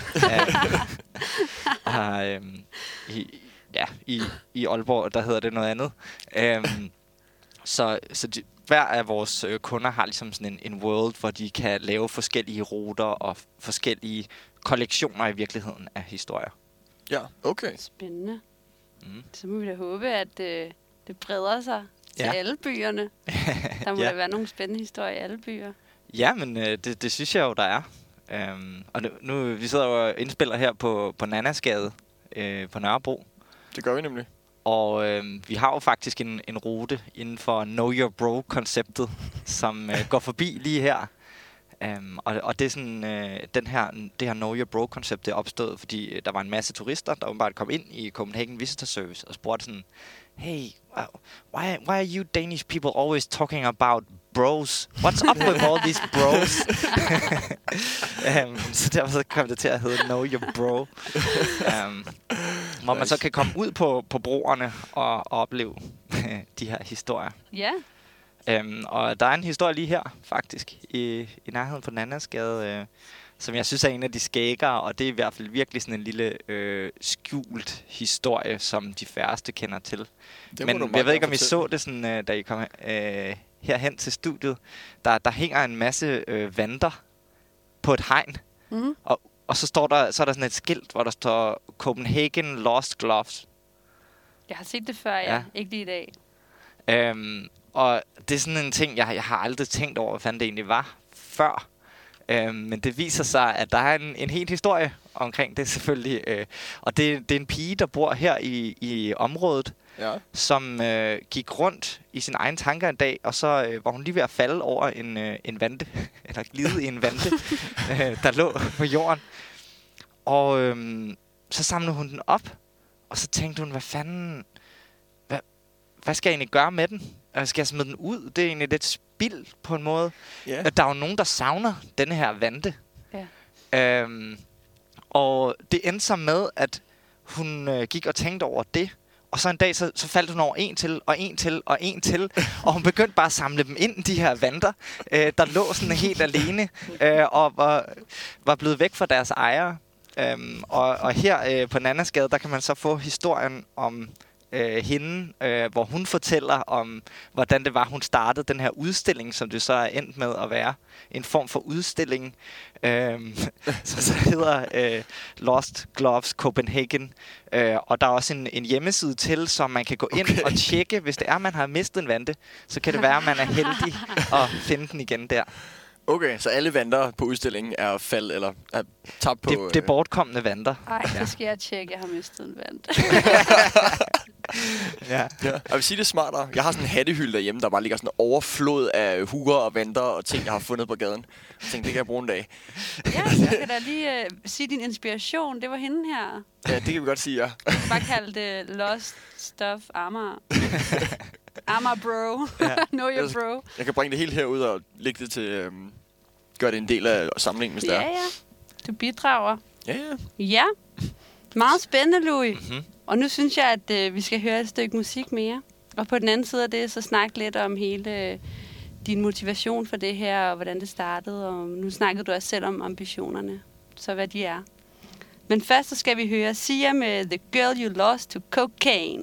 og, um, i, ja, i, i Aalborg, der hedder det noget andet. Um, så så de, hver af vores øh, kunder har ligesom sådan en, en world, hvor de kan lave forskellige ruter og f- forskellige kollektioner i virkeligheden af historier. Ja, okay. Spændende. Mm. Så må vi da håbe, at øh, det breder sig til Ja. alle byerne. Der må Ja. da være nogle spændende historier i alle byer. Ja, men øh, det, det synes jeg jo, der er. Um, og nu, nu, vi sidder jo og indspiller her på, på Nannasgade øh, på Nørrebro. Det gør vi nemlig. Og øh, vi har jo faktisk en, en rute inden for Know Your Bro-konceptet, som øh, går forbi lige her. Um, og, og det er sådan, øh, den her, det her Know Your Bro-koncept, det er opstået, fordi øh, der var en masse turister, der åbenbart kom ind i Copenhagen Visitor Service og spurgte sådan, hey, uh, why, why are you Danish people always talking about bros? What's up with all these bros? um, så derfor så kom det til at hedde Know Your Bro. Um, hvor man så kan komme ud på, på broerne og, og opleve de her historier. Ja. Um, og der er en historie lige her, faktisk, i, i nærheden på den anden skade, øh, som jeg synes er en af de skæggere, og det er i hvert fald virkelig sådan en lille øh, skjult historie, som de færreste kender til. Men jeg ved ikke, om I så det, sådan, øh, da I kom øh, herhen til studiet. Der, der hænger en masse øh, vanter på et hegn, Mm. og, og så, står der, så er der sådan et skilt, hvor der står Copenhagen Lost Gloves. Jeg har set det før, ja. Ja. ja. Ikke lige i dag. Øhm, og det er sådan en ting, jeg, jeg har aldrig tænkt over, hvad fanden det egentlig var før. Øhm, men det viser sig, at der er en, en hel historie omkring det selvfølgelig. Øh, og det, det er en pige, der bor her i, i området, Ja. som øh, gik rundt i sin egen tanker en dag, og så øh, var hun lige ved at falde over en, øh, en vante, eller glide i en vante, øh, der lå på jorden. Og øh, så samlede hun den op, og så tænkte hun, hvad fanden, hvad, hvad skal jeg egentlig gøre med den? Øh, Skal jeg smide den ud? Det er egentlig lidt spild på en måde. Ja. At der er jo nogen, der savner denne her vante. Ja. Øhm, og det endte så med, at hun øh, gik og tænkte over det. Og så en dag, så, så faldt hun over en til, og en til, og en til. Og hun begyndte bare at samle dem ind, de her vanter, øh, der lå sådan helt alene, øh, og var, var blevet væk fra deres ejere. Øhm, og, og her øh, på Nannasgade, der kan man så få historien om øh, hende, øh, hvor hun fortæller om, hvordan det var, hun startede den her udstilling, som det så er endt med at være en form for udstilling, øh, som så hedder øh, Lost Gloves Copenhagen. Øh, og der er også en, en hjemmeside til, så man kan gå ind Okay. og tjekke, hvis det er, man har mistet en vante, så kan det være, at man er heldig at finde den igen der. Okay, så alle vanter på udstillingen er fald eller er tabt på... Det, det er bortkomne vanter. Ej, det skal jeg tjekke. Jeg har mistet en vand. Ja. Ja. Og jeg vil sige det smartere. Jeg har sådan en hattehylde derhjemme, der bare ligger sådan en overflod af huger og vanter og ting, jeg har fundet på gaden. Jeg tænkte, det kan jeg bruge en dag. Ja, jeg kan da lige uh, sige din inspiration. Det var hende her. Ja, det kan vi godt sige, ja. Bare kalde det Lost Stuff Amager. Amager bro. Ja. Know your bro. Jeg kan bringe det helt herud og lægge det til... Øhm, gøre det en del af samlingen, hvis det Ja, er. ja. Du bidrager. Ja, ja. Ja. Meget spændende, Louis. Mm-hmm. Og nu synes jeg, at øh, vi skal høre et stykke musik mere. Og på den anden side af det, så snakke lidt om hele øh, din motivation for det her, og hvordan det startede. Og nu snakkede du også selv om ambitionerne, så hvad de er. Men først så skal vi høre Sia med The Girl You Lost to Cocaine.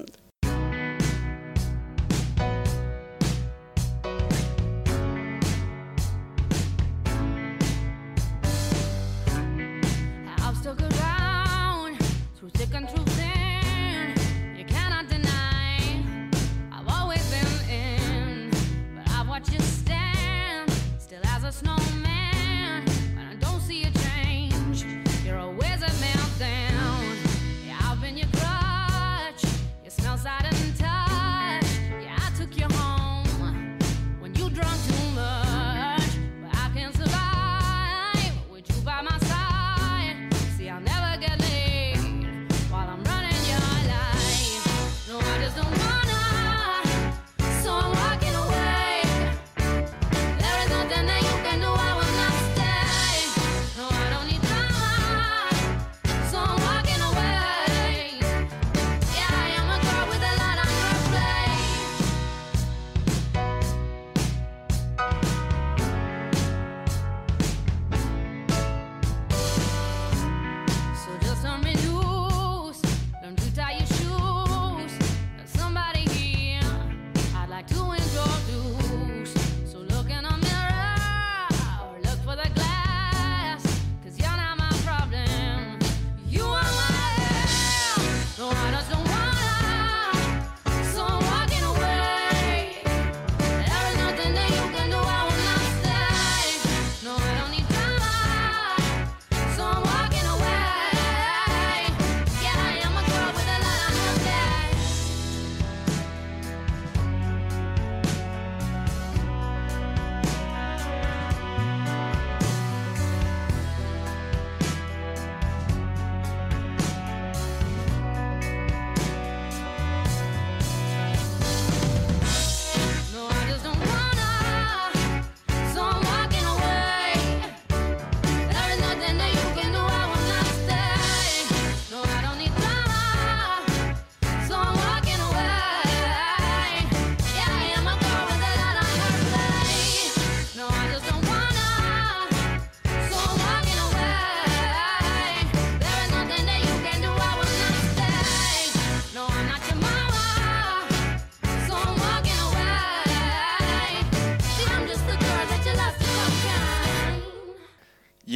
I've stuck around through thick and through thin. You cannot deny I've always been in, but I've watched you stand still as a snowman. When I don't see a change, you're always a meltdown. Yeah, I've been your crutch. You smell sad and touch. Yeah, I took you home when you drunk too much, but I can survive with you by my side. See, I'll never get laid while I'm running your life. No, I just don't wanna, so I'm walking away. There is nothing that you can do, I will not stay. No, I don't need drama, so I'm walking away. Yeah, I am a girl with a lot on her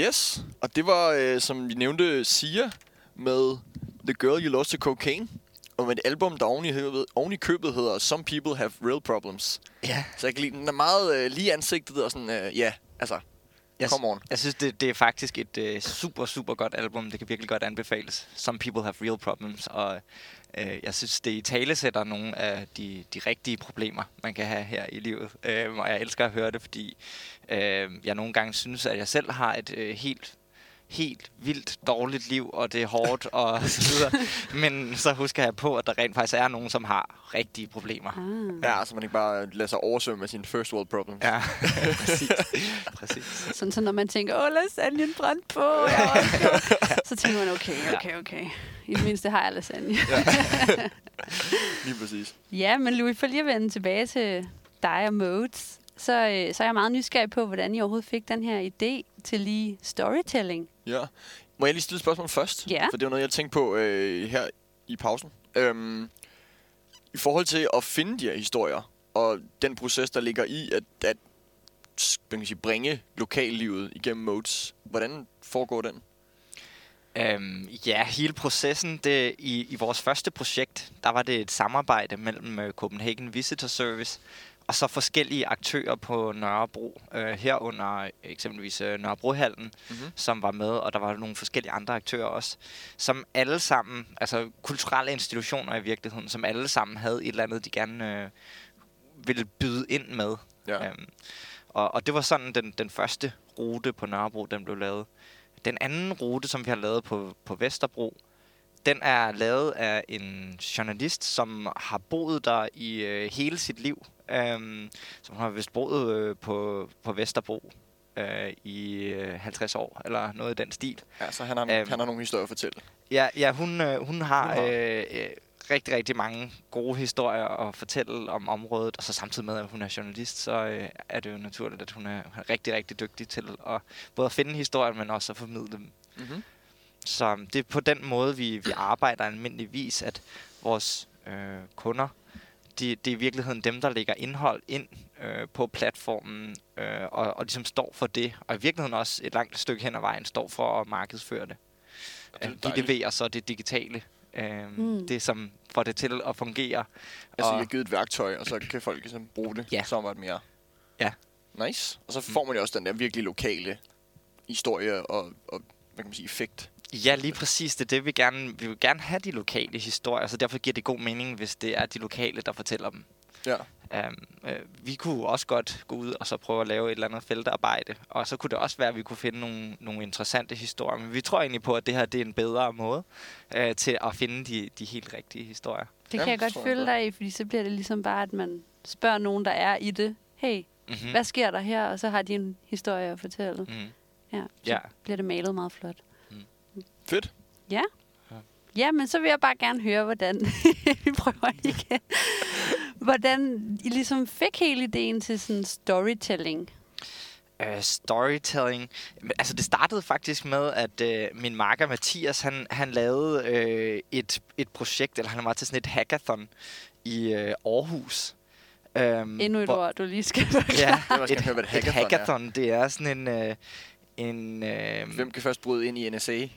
Yes, og det var, øh, som vi nævnte, Sia med The Girl You Lost to Cocaine. Og med et album, der oven i, oven i købet hedder Some People Have Real Problems. Ja. Så jeg kan lide, den er meget øh, lige ansigtet og sådan, øh, ja, altså, Jeg, come on. jeg synes, det, det er faktisk et øh, super, super godt album. Det kan virkelig godt anbefales. Some People Have Real Problems. Og øh, jeg synes, det i tale sætter nogle af de, de rigtige problemer, man kan have her i livet. Øh, og jeg elsker at høre det, fordi øh, jeg nogle gange synes, at jeg selv har et øh, helt... helt vildt dårligt liv, og det er hårdt, og så videre. Men så husker jeg på, at der rent faktisk er nogen, som har rigtige problemer. Ah. Ja, så man ikke bare lader sig oversvømme med sine first world problems. Ja, præcis. præcis. Sådan, så når man tænker, åh, lasagnen brændte på, ja. Så tænker man, okay, okay, okay. I det mindste har jeg lasagne. Ja. Lige præcis. Ja, men Louis, for lige at vende tilbage til dig og Modes, så, øh, så er jeg meget nysgerrig på, hvordan I overhovedet fik den her idé til lige storytelling. Ja. Må jeg lige stille et spørgsmål først? Ja. For det var noget, jeg tænkte på øh, her i pausen. Øhm, I forhold til at finde de her historier, og den proces, der ligger i at, at man kan sige, bringe lokallivet igennem Modes, hvordan foregår den? Øhm, ja, hele processen, det, i, i vores første projekt, der var det et samarbejde mellem uh, Copenhagen Visitor Service og så forskellige aktører på Nørrebro, uh, herunder eksempelvis uh, Nørrebrohallen, mm-hmm. som var med, og der var nogle forskellige andre aktører også, som alle sammen, altså kulturelle institutioner i virkeligheden, som alle sammen havde et eller andet, de gerne uh, ville byde ind med. Ja. Um, og, og det var sådan, den, den første rute på Nørrebro, den blev lavet. Den anden rute, som vi har lavet på, på Vesterbro, den er lavet af en journalist, som har boet der i øh, hele sit liv. Øhm, som har vist boet øh, på, på Vesterbro øh, i øh, halvtreds år, eller noget i den stil. Ja, så han har, Øhm, han har nogle historier at fortælle. Ja, ja hun, øh, hun har... Hun har. Øh, øh, rigtig, rigtig mange gode historier at fortælle om området, og så samtidig med, at hun er journalist, så øh, er det jo naturligt, at hun er rigtig, rigtig dygtig til at både at finde historier, men også at formidle dem. Mm-hmm. Så det er på den måde, vi, vi arbejder almindeligvis, at vores øh, kunder, de, det er i virkeligheden dem, der lægger indhold ind øh, på platformen, øh, og, og ligesom står for det, og i virkeligheden også et langt stykke hen ad vejen står for at markedsføre det. Det er Vi dejligt. leverer så det digitale, øh, Mm. det som får det til at fungere. Altså, Og- jeg har givet et værktøj, og så kan folk ligesom bruge det Ja. som at mere. Ja. Nice. Og så får man jo også den der virkelig lokale historie og, og hvad kan man sige, effekt. Ja, lige præcis. Det er det, vi gerne vi vil gerne have de lokale historier, så derfor giver det god mening, hvis det er de lokale, der fortæller dem. Ja. Um, øh, vi kunne også godt gå ud og så prøve at lave et eller andet feltarbejde, og så kunne det også være, at vi kunne finde nogle, nogle interessante historier. Men vi tror egentlig på, at det her det er en bedre måde uh, til at finde de, de helt rigtige historier. Det kan Jamen, jeg det godt tror jeg følge godt. dig i, fordi så bliver det ligesom bare, at man spørger nogen, der er i det. Hey, Mm-hmm. hvad sker der her? Og så har de en historie at fortælle. Mm-hmm. Ja, så Ja. bliver det malet meget flot. Fedt. Ja. Ja, men så vil jeg bare gerne høre, hvordan vi prøver igen. Hvordan I ligesom fik hele ideen til sådan storytelling. Uh, storytelling. Men, altså, det startede faktisk med, at uh, min makker Mathias, han, han lavede uh, et, et projekt, eller han var til sådan et hackathon i uh, Aarhus. Um, Endnu et hvor- ord, du lige skal Ja, Jeg vil også et, gerne høre, hvad et et hackathon er. hackathon, det er sådan en... Uh, en uh, Hvem kan først bryde ind i N S A? Øh,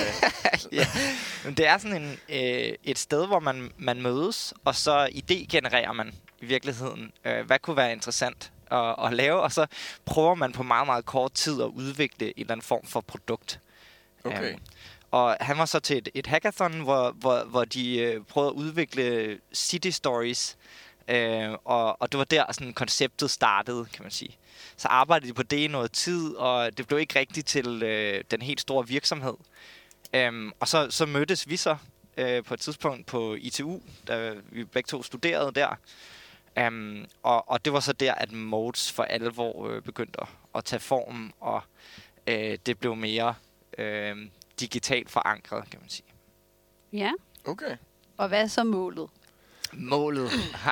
ja. Men det er sådan en, øh, et sted, hvor man, man mødes, og så idé-genererer man i virkeligheden. Øh, hvad kunne være interessant at, at lave, og så prøver man på meget, meget kort tid at udvikle en eller anden form for produkt. okay. Øhm, og han var så til et, et hackathon, hvor, hvor, hvor de øh, prøvede at udvikle city stories, øh, og, og det var der, sådan konceptet startede, kan man sige. Så arbejdede de på det i noget tid, og det blev ikke rigtigt til øh, den helt store virksomhed. Øhm, og så, så mødtes vi så øh, på et tidspunkt på I T U, da vi begge to studerede der. Um, og, og det var så der, at Modes for alvor øh, begyndte at, at tage form, og øh, det blev mere øh, digitalt forankret, kan man sige. Ja. Okay. Og hvad er så målet? Målet. Ha.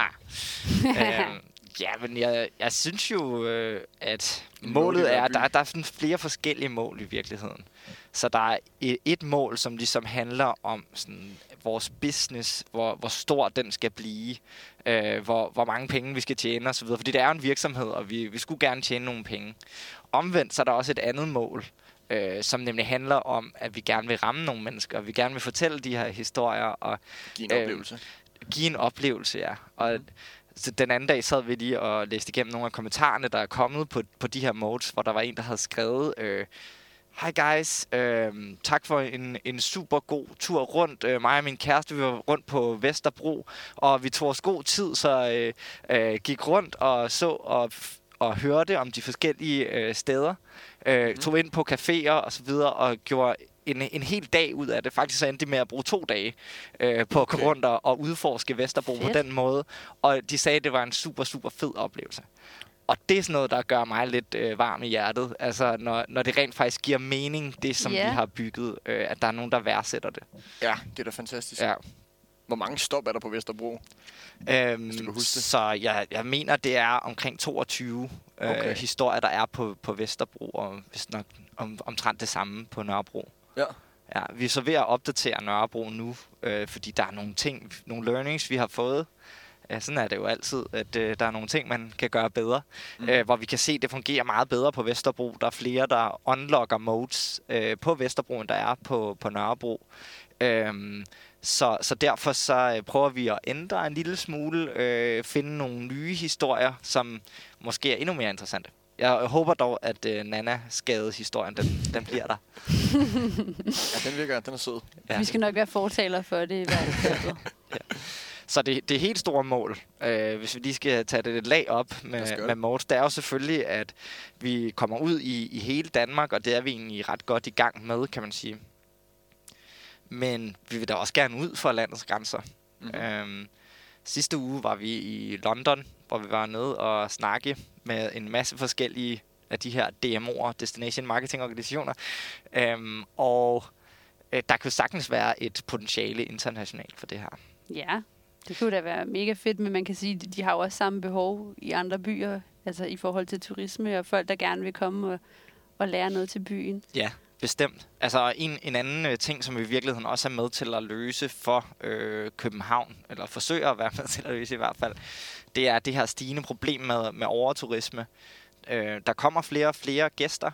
øhm, ja, men jeg, jeg synes jo, øh, at målet er, der, der er sådan flere forskellige mål i virkeligheden. Så der er et, et mål, som ligesom handler om sådan, vores business, hvor, hvor stor den skal blive, øh, hvor, hvor mange penge vi skal tjene osv. Fordi det er jo en virksomhed, og vi, vi skulle gerne tjene nogle penge. Omvendt så er der også et andet mål, øh, som nemlig handler om, at vi gerne vil ramme nogle mennesker, vi gerne vil fortælle de her historier og Giv en øh, oplevelse. give en oplevelse, ja. Og så den anden dag sad vi lige og læste igennem nogle af kommentarerne, der er kommet på, på de her modes, hvor der var en, der havde skrevet, øh, Hi guys, øh, tak for en, en super god tur rundt. Øh, mig og min kæreste, vi var rundt på Vesterbro, og vi tog os god tid, så øh, øh, gik rundt og så og, og hørte om de forskellige øh, steder. Øh, mm. Tog ind på caféer og så videre, og gjorde en, en hel dag ud af det. Faktisk så endte de med at bruge to dage øh, på at komme Okay. rundt og, og udforske Vesterbro Fedt. på den måde. Og de sagde, at det var en super, super fed oplevelse. Og det er sådan noget, der gør mig lidt øh, varm i hjertet. Altså, når, når det rent faktisk giver mening, det som Ja. vi har bygget, øh, at der er nogen, der værdsætter det. Ja, det er da fantastisk. Ja. Hvor mange stop er der på Vesterbro? Øhm, du kan huske det. så jeg, jeg mener, det er omkring toogtyve øh, Okay. historier, der er på, på Vesterbro, og vist nok om, omtrent det samme på Nørrebro. Ja. Ja, vi er så ved at opdatere Nørrebro nu, øh, fordi der er nogle ting, nogle learnings, vi har fået. Ja, sådan er det jo altid, at øh, der er nogle ting, man kan gøre bedre. Mm. Øh, hvor vi kan se, at det fungerer meget bedre på Vesterbro. Der er flere, der unlocker modes øh, på Vesterbro, end der er på, på Nørrebro. Øhm, så, så derfor så øh, prøver vi at ændre en lille smule, øh, finde nogle nye historier, som måske er endnu mere interessante. Jeg håber dog, at øh, Nana-skade-historien, den, den bliver der. Ja, den virker, den er sød. Ja. Vi skal nok være fortalere for det i hvert fald. Så det, det helt store mål, øh, hvis vi lige skal tage det et lag op Lad os med, gøre med det. modes, det er jo selvfølgelig, at vi kommer ud i, i hele Danmark, og det er vi egentlig ret godt i gang med, kan man sige. Men vi vil da også gerne ud for landets grænser. Mhm. Øhm, sidste uge var vi i London, hvor vi var nede og snakke med en masse forskellige af de her D M O'er, Destination Marketing Organisationer. Øhm, og øh, der kan jo sagtens være et potentiale internationalt for det her. Ja, det kunne da være mega fedt, men man kan sige, at de har jo også samme behov i andre byer, altså i forhold til turisme og folk, der gerne vil komme og, og lære noget til byen. Ja, bestemt. Altså en, en anden øh, ting, som vi i virkeligheden også er med til at løse for øh, København, eller forsøger at være med til at løse i hvert fald, det er det her stigende problem med, med overturisme. Øh, der kommer flere og flere gæster,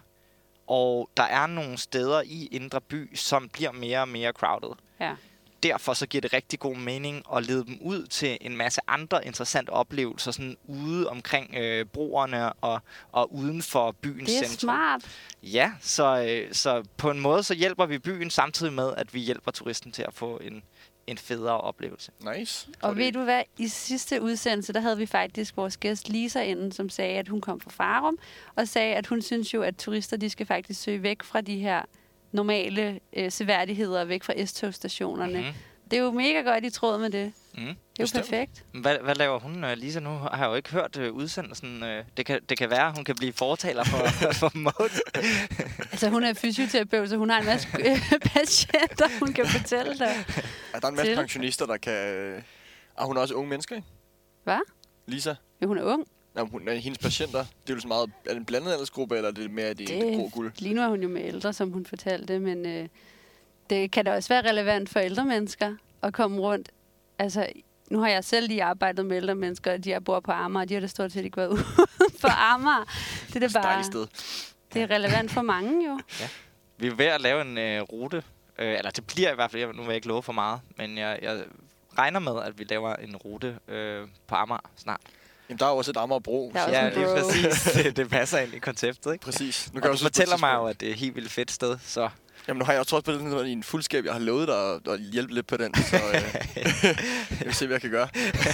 og der er nogle steder i Indre By, som bliver mere og mere crowded. Ja. Derfor så giver det rigtig god mening at lede dem ud til en masse andre interessante oplevelser, sådan ude omkring øh, broerne og, og uden for byens Det er centrum. smart. Ja, så, øh, så på en måde så hjælper vi byen samtidig med, at vi hjælper turisten til at få en, en federe oplevelse. Nice. Og ved du hvad, i sidste udsendelse, der havde vi faktisk vores gæst Lisa inden, som sagde, at hun kom fra Farum, og sagde, at hun synes jo, at turister, de skal faktisk søge væk fra de her normale øh, seværdigheder, væk fra S-togstationerne. Mhm. Det er jo mega godt i tråd med det. Mm. Det er jo Bestemt. perfekt. Hvad, hvad laver hun, uh, Lisa? Nu har jeg jo ikke hørt uh, udsendelsen. Uh, det, kan, det kan være, at hun kan blive fortaler for, for mode. Altså, hun er fysioterapeut, så hun har en masse øh, patienter, hun kan fortælle dig. Ja, der er en masse Til. pensionister, der kan... Og hun er også unge mennesker, ikke? Hvad? Lisa? Jo, hun er ung. Nå, hun, er hendes patienter, det er jo så meget... Er det en blandet aldersgruppe, eller er det mere det, det grå guld? Lige nu er hun jo med ældre, som hun fortalte, men øh, det kan da også være relevant for ældre mennesker at komme rundt. Altså, nu har jeg selv lige arbejdet med ældre mennesker, og de jeg bor på Amager, og de har da stort set ikke været ude på Amager. Det er da bare, Dejligt sted. det er relevant for mange jo. Vi er ved at lave en uh, rute. Uh, eller det bliver i hvert fald, nu vil jeg ikke love for meget, men jeg, jeg regner med, at vi laver en rute uh, på Amager snart. Jamen, der er jo også et Amagerbro. Der er så- også Ja, en lige bro. præcis. Det, det passer ind i konceptet, ikke? Præcis. Nu Og jeg du også på et fortæller mig jo, tidspunkt- at det er et helt vildt fedt sted, så Jamen, nu har jeg jo trods på den i en fuldskab. Jeg har lovet dig at, at hjælpe lidt på den, så øh, jeg vil se, hvad jeg kan gøre.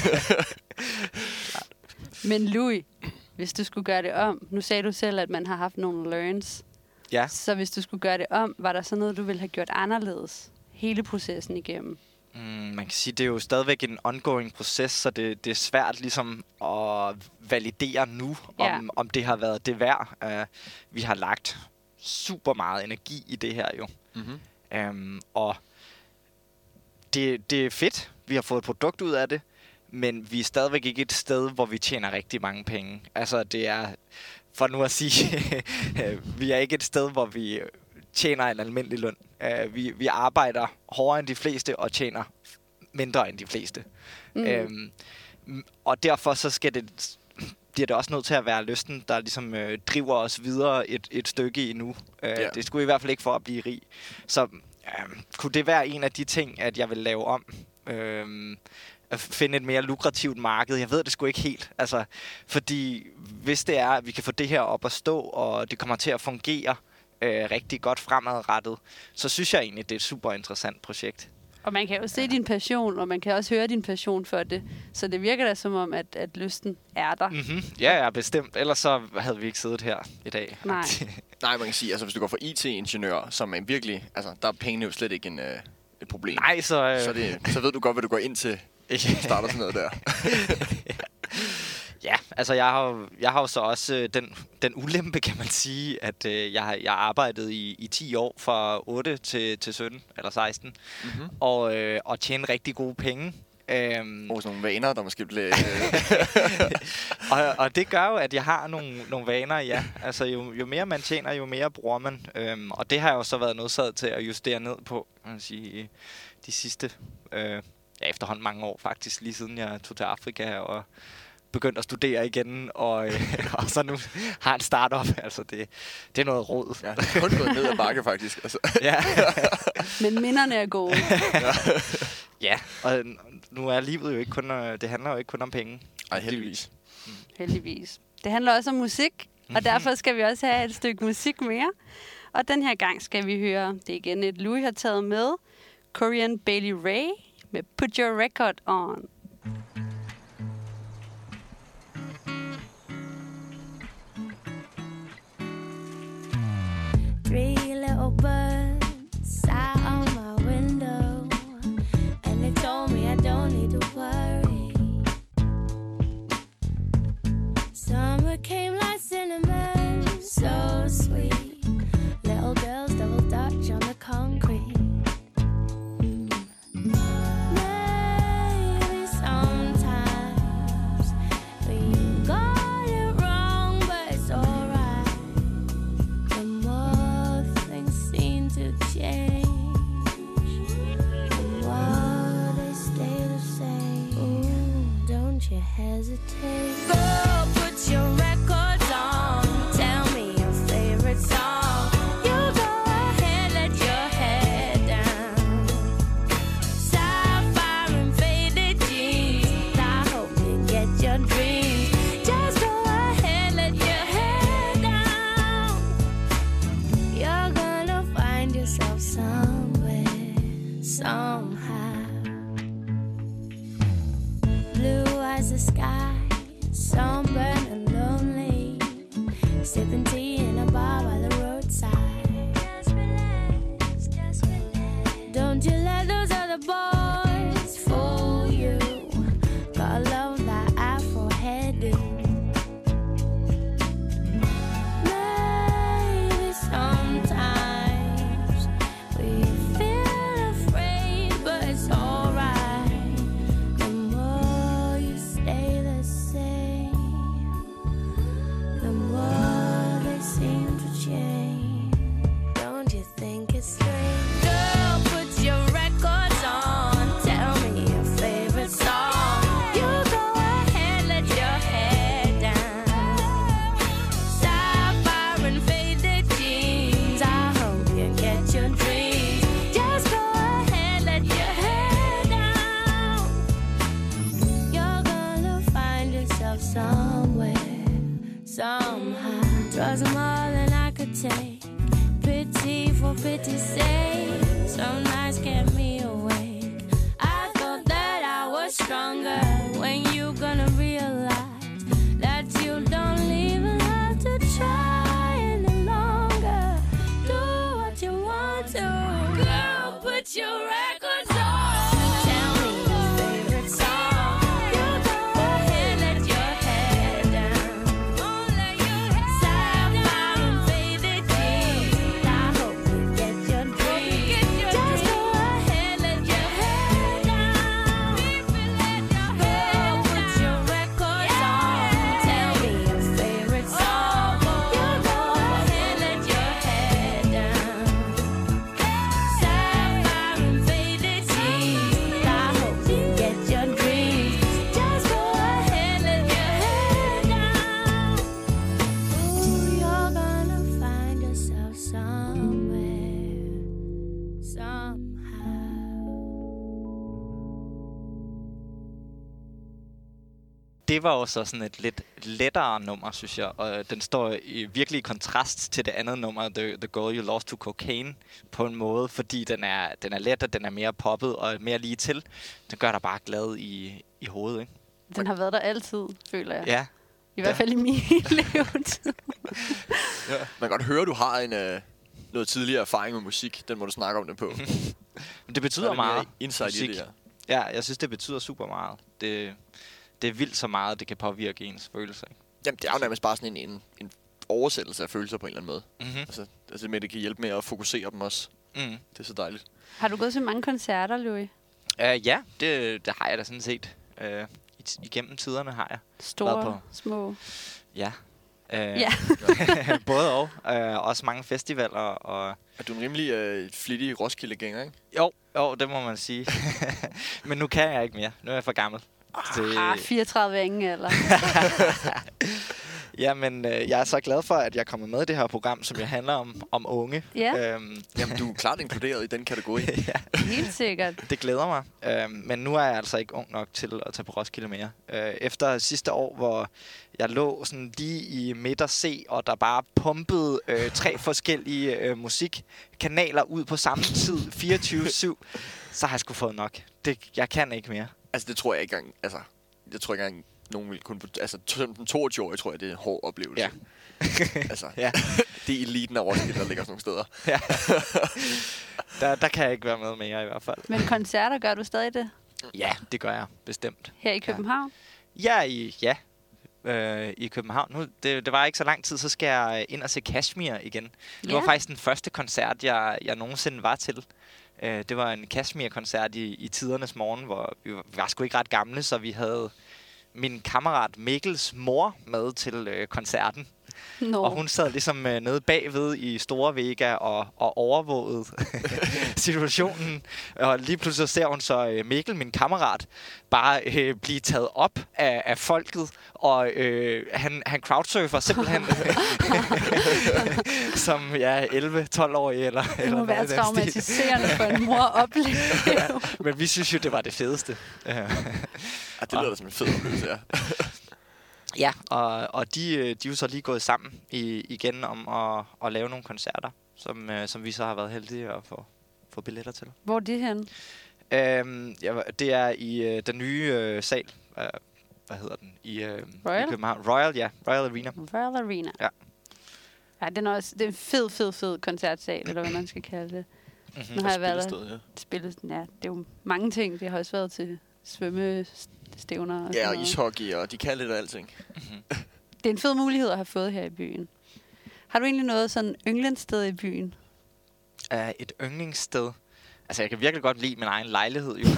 Men Louis, hvis du skulle gøre det om, nu sagde du selv, at man har haft nogle learns, ja. så hvis du skulle gøre det om, var der så noget, du ville have gjort anderledes hele processen igennem? Mm, man kan sige, det er jo stadigvæk en ongoing proces, så det, det er svært ligesom at validere nu, Ja. om, om det har været det værd. Uh, vi har lagt super meget energi i det her jo. Mm-hmm. Um, og det, det er fedt. Vi har fået et produkt ud af det, men vi er stadigvæk ikke et sted, hvor vi tjener rigtig mange penge. Altså det er, for nu at sige, vi er ikke et sted, hvor vi tjener en almindelig løn. Uh, vi, vi arbejder hårdere end de fleste og tjener mindre end de fleste. Mm. Øhm, m- og derfor så skal det bliver det også nødt til at være lysten, der ligesom øh, driver os videre et, et stykke endnu. Øh, Ja. Det skulle i hvert fald ikke for at blive rig. Så øh, kunne det være en af de ting, at jeg vil lave om? Øh, at finde et mere lukrativt marked. Jeg ved det sgu ikke helt. Altså, fordi hvis det er, at vi kan få det her op at stå, og det kommer til at fungere øh, rigtig godt fremadrettet, så synes jeg egentlig, det er et super interessant projekt. Og man kan jo se din passion, og man kan også høre din passion for det. Så det virker da som om, at, at lysten er der. Mm-hmm. Ja, ja, bestemt. Ellers så havde vi ikke siddet her i dag. Nej. Nej, man kan sige, altså hvis du går for I T-ingeniør, som er virkelig, altså der er pengene jo slet ikke en, øh, et problem. Nej, så... Øh... Så, det, så ved du godt, hvad du går ind til, starter sådan noget der. Ja, altså jeg har jo, jeg har jo så også øh, den, den ulempe, kan man sige, at øh, jeg har jeg har arbejdet i, i ti år fra otte til, til sytten eller seksten, Mm-hmm. og, øh, og tjene rigtig gode penge. Øhm, Og sådan nogle vaner, der måske bliver... Øh, og, og det gør jo, at jeg har nogle, nogle vaner, ja. Altså jo, jo mere man tjener, jo mere bruger man. Øhm, og det har jeg jo så været nødsaget til at justere ned på, kan man sige, de sidste, øh, ja, efterhånden mange år faktisk, lige siden jeg tog til Afrika og begyndt at studere igen, og, øh, og så nu har en startup. Altså det, det er noget råd. ja, det er kun gået ned ad bakke, faktisk. Altså. Ja. Men minderne er gode. Ja, og nu er livet jo ikke kun, øh, det handler jo ikke kun om penge. Ej, heldigvis. Heldigvis. Det handler også om musik, og derfor skal vi også have et stykke musik mere. Og den her gang skal vi høre, det er igen et Louis har taget med, Korean Bailey Ray med Put Your Record On. Three little birds sat on my window, and they told me I don't need to worry. Summer came like cinnamon, so sweet. Little girls double dutch on the concrete. Maybe sometimes we got it wrong, but it's alright. The more things seem to change, the more they stay the same. Ooh, don't you hesitate. Girl, put your records on. Tell me your favorite song. You go ahead, let your head down. Sapphire and faded jeans. I hope you get your dreams. Just go ahead, let your head down. You're gonna find yourself somewhere, somehow. Blue as the sky, sunburned and lonely, sipping tea in a bar by the roadside. Just relax, just relax. Don't you let those other boys fool you. Gotta love that Afro hairdo. Maybe sometimes we feel afraid, but it's alright. The more you stay the same, the more they seem to change. Don't you think it's strange? Girl, put your records on. Tell me your favorite song. You go ahead, let your head down. Sapphire and faded jeans. I hope you get your dreams. Just go ahead, let your head down. You're gonna find yourself somewhere, somehow. Drugs are more than I could take. Pity for pity's sake. Some nights kept me awake. I thought that I was stronger. When you gonna realize that you don't even have to try any longer. Do what you want to. Girl, put your records on. Tell me your favorite song. You go ahead, let your head down. Sapphire and faded jeans. I hope you get your dreams. Just go ahead, let your head down. Girl, det var jo så sådan et lidt lettere nummer, synes jeg. Og den står i virkelig i kontrast til det andet nummer, The, The Girl You Lost to Cocaine, på en måde, fordi den er, den er let, og den er mere poppet og mere lige til. Den gør dig bare glad i, i hovedet, ikke? Den har været der altid, føler jeg. Ja. I hvert fald i min levetid. Ja. Man kan godt høre, at du har en, øh, noget tidligere erfaring med musik. Den må du snakke om det på. Men det betyder Der er lidt mere meget. insight i musik. det her. Ja, jeg synes, det betyder super meget. Det, det er vildt så meget, det kan påvirke ens følelser, ikke? Jamen, det er jo nærmest bare sådan en, en, en oversættelse af følelser på en eller anden måde. Mm-hmm. Altså, altså med, det kan hjælpe med at fokusere dem også. Mm. Det er så dejligt. Har du gået til mange koncerter, Louis? Uh, ja, det, det har jeg da sådan set. Uh, i, igennem tiderne har jeg. Store, Været på. små? Ja. Uh, Ja. både og. Uh, også mange festivaler. Og Er du en rimelig øh, flittig Roskilde-gænger, ikke? jo, jo, det må man sige. Men nu kan jeg ikke mere. Nu er jeg for gammel. Det, Ah, fireogtredive ingen eller? ja, men øh, jeg er så glad for, at jeg kommer med i det her program, som jeg handler om, om unge. Ja. Øhm, Jamen, du er klart inkluderet i den kategori. ja, Helt sikkert. det glæder mig. Øhm, men nu er jeg altså ikke ung nok til at tage på Roskilde mere. Øh, efter sidste år, hvor jeg lå sådan lige i midter C, og der bare pumpede øh, tre forskellige øh, musikkanaler ud på samme tid, fireogtyve syv, så har jeg sgu fået nok. Det, jeg kan ikke mere. Altså, det tror jeg ikke engang... Altså, jeg tror ikke engang, nogen vil kunne... Altså, som toogtyve-årig tror jeg, det er en hård oplevelse. Ja. altså, Ja. det er eliten af Roskilde, der ligger sådan nogle steder. Ja. der, der kan jeg ikke være med mere i hvert fald. Men koncerter, gør du stadig det? Ja, det gør jeg bestemt. Her i København? Ja, i, ja. Øh, i København. Nu, det, det var ikke så lang tid, så skal jeg ind og se Kashmir igen. Det Ja. var faktisk den første koncert, jeg, jeg nogensinde var til. Øh, det var en Kashmir-koncert i, i tidernes morgen, hvor vi var, vi var sgu ikke ret gamle, så vi havde min kammerat Mikkels mor med til øh, koncerten. Nå. Og hun sad ligesom øh, nede bagved i Store Vega og, og overvågede situationen. Og lige pludselig ser hun så øh, Mikkel, min kammerat, bare øh, blive taget op af, af folket. Og øh, han, han crowdsurfer simpelthen som ja, elleve-tolv-årig. Eller, Det eller må noget være i den stil. traumatiserende for en mor at opleve. Ja, men vi synes jo, det var det fedeste. Ja, det lyder da som en fed oplevelse, ja. Ja, og, og de, øh, de er jo så lige gået sammen i, igen om at, at lave nogle koncerter, som, øh, som vi så har været heldige at få, få billetter til. Hvor er det henne? Øhm, ja, det er i øh, den nye øh, sal, øh, hvad hedder den? I, øh, Royal? I København. Royal, ja. Royal Arena. Royal Arena. Ja. Ja, det er, også, det er en fed, fed, fed koncertsal, eller hvad man skal kalde det. Mm-hmm. Nu har jeg været der. Spillested, ja. Spillet, ja, det er jo mange ting. Det har også været til svømmestævner og Ja, sådan og noget. ishockey, og de kan lidt af alting. Det er en fed mulighed at have fået her i byen. Har du egentlig noget sådan yndlingssted i byen? Uh, et yndlingssted. Altså, jeg kan virkelig godt lide min egen lejlighed, jo.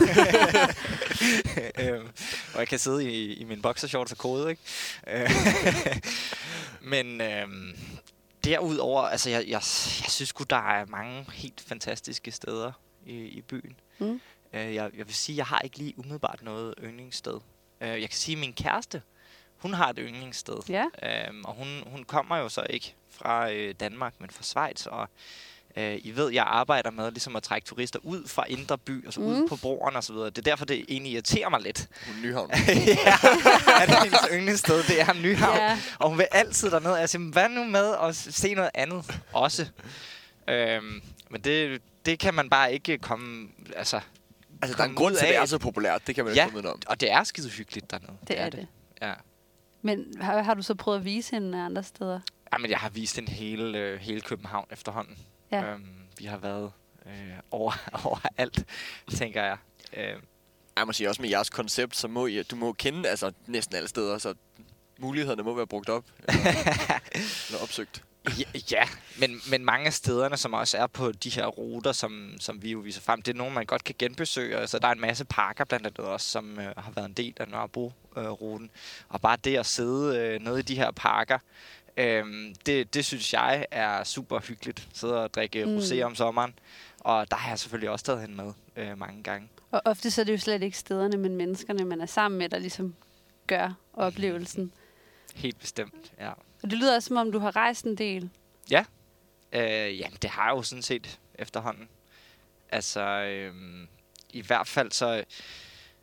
øhm, og jeg kan sidde i, i min boxershorts og kode, ikke? Øh, Men øhm, derudover, altså, jeg, jeg, jeg synes sgu, der er mange helt fantastiske steder i, i byen. Mm. Øh, jeg, jeg vil sige, jeg har ikke lige umiddelbart noget yndlingssted. Øh, jeg kan sige, at min kæreste, hun har et yndlingssted. Ja. Øhm, og hun, hun kommer jo så ikke fra øh, Danmark, men fra Schweiz, og øh, I ved, jeg arbejder med ligesom at trække turister ud fra indre by, og så mm. ud på broerne og så videre. Det er derfor, det egentlig irriterer mig lidt. Hun er Nyhavn. ja, at hendes yndlingssted, det er Nyhavn. Ja. Og hun vil altid derned, og jeg siger, hvad nu med at se noget andet også? Øhm, men det, det kan man bare ikke komme, altså... Altså, der er en komme grund ud til, at det af. er så populært. Det kan man Ja, ikke komme ud om. og det er skide hyggeligt dernede. Det er det. Ja. Men har, har du så prøvet at vise hende andre steder? Jamen, jeg har vist en hele, øh, hele København efterhånden. Ja. Øhm, vi har været øh, over, overalt, tænker jeg. Øh, Jeg må sige, også med jeres koncept, så må I, du må kende altså, næsten alle steder, så mulighederne må være brugt op. Eller, eller opsøgt. ja, ja. Men, men mange af stederne, som også er på de her ruter, som, som vi jo viser frem, det er nogle, man godt kan genbesøge. Altså, der er en masse parker blandt andet også, som øh, har været en del af Nørrebro-ruten. Øh, og bare det at sidde øh, nede i de her parker, øh, det, det synes jeg er super hyggeligt. Sidde og drikke mm. rosé om sommeren. Og der har jeg selvfølgelig også taget hende med øh, mange gange. Og ofte så er det jo slet ikke stederne, men menneskerne, man er sammen med, der ligesom gør oplevelsen. Helt bestemt, ja. Og det lyder også, som om du har rejst en del. Ja, øh, jamen det har jeg jo sådan set efterhånden. Altså, øh, i hvert fald så...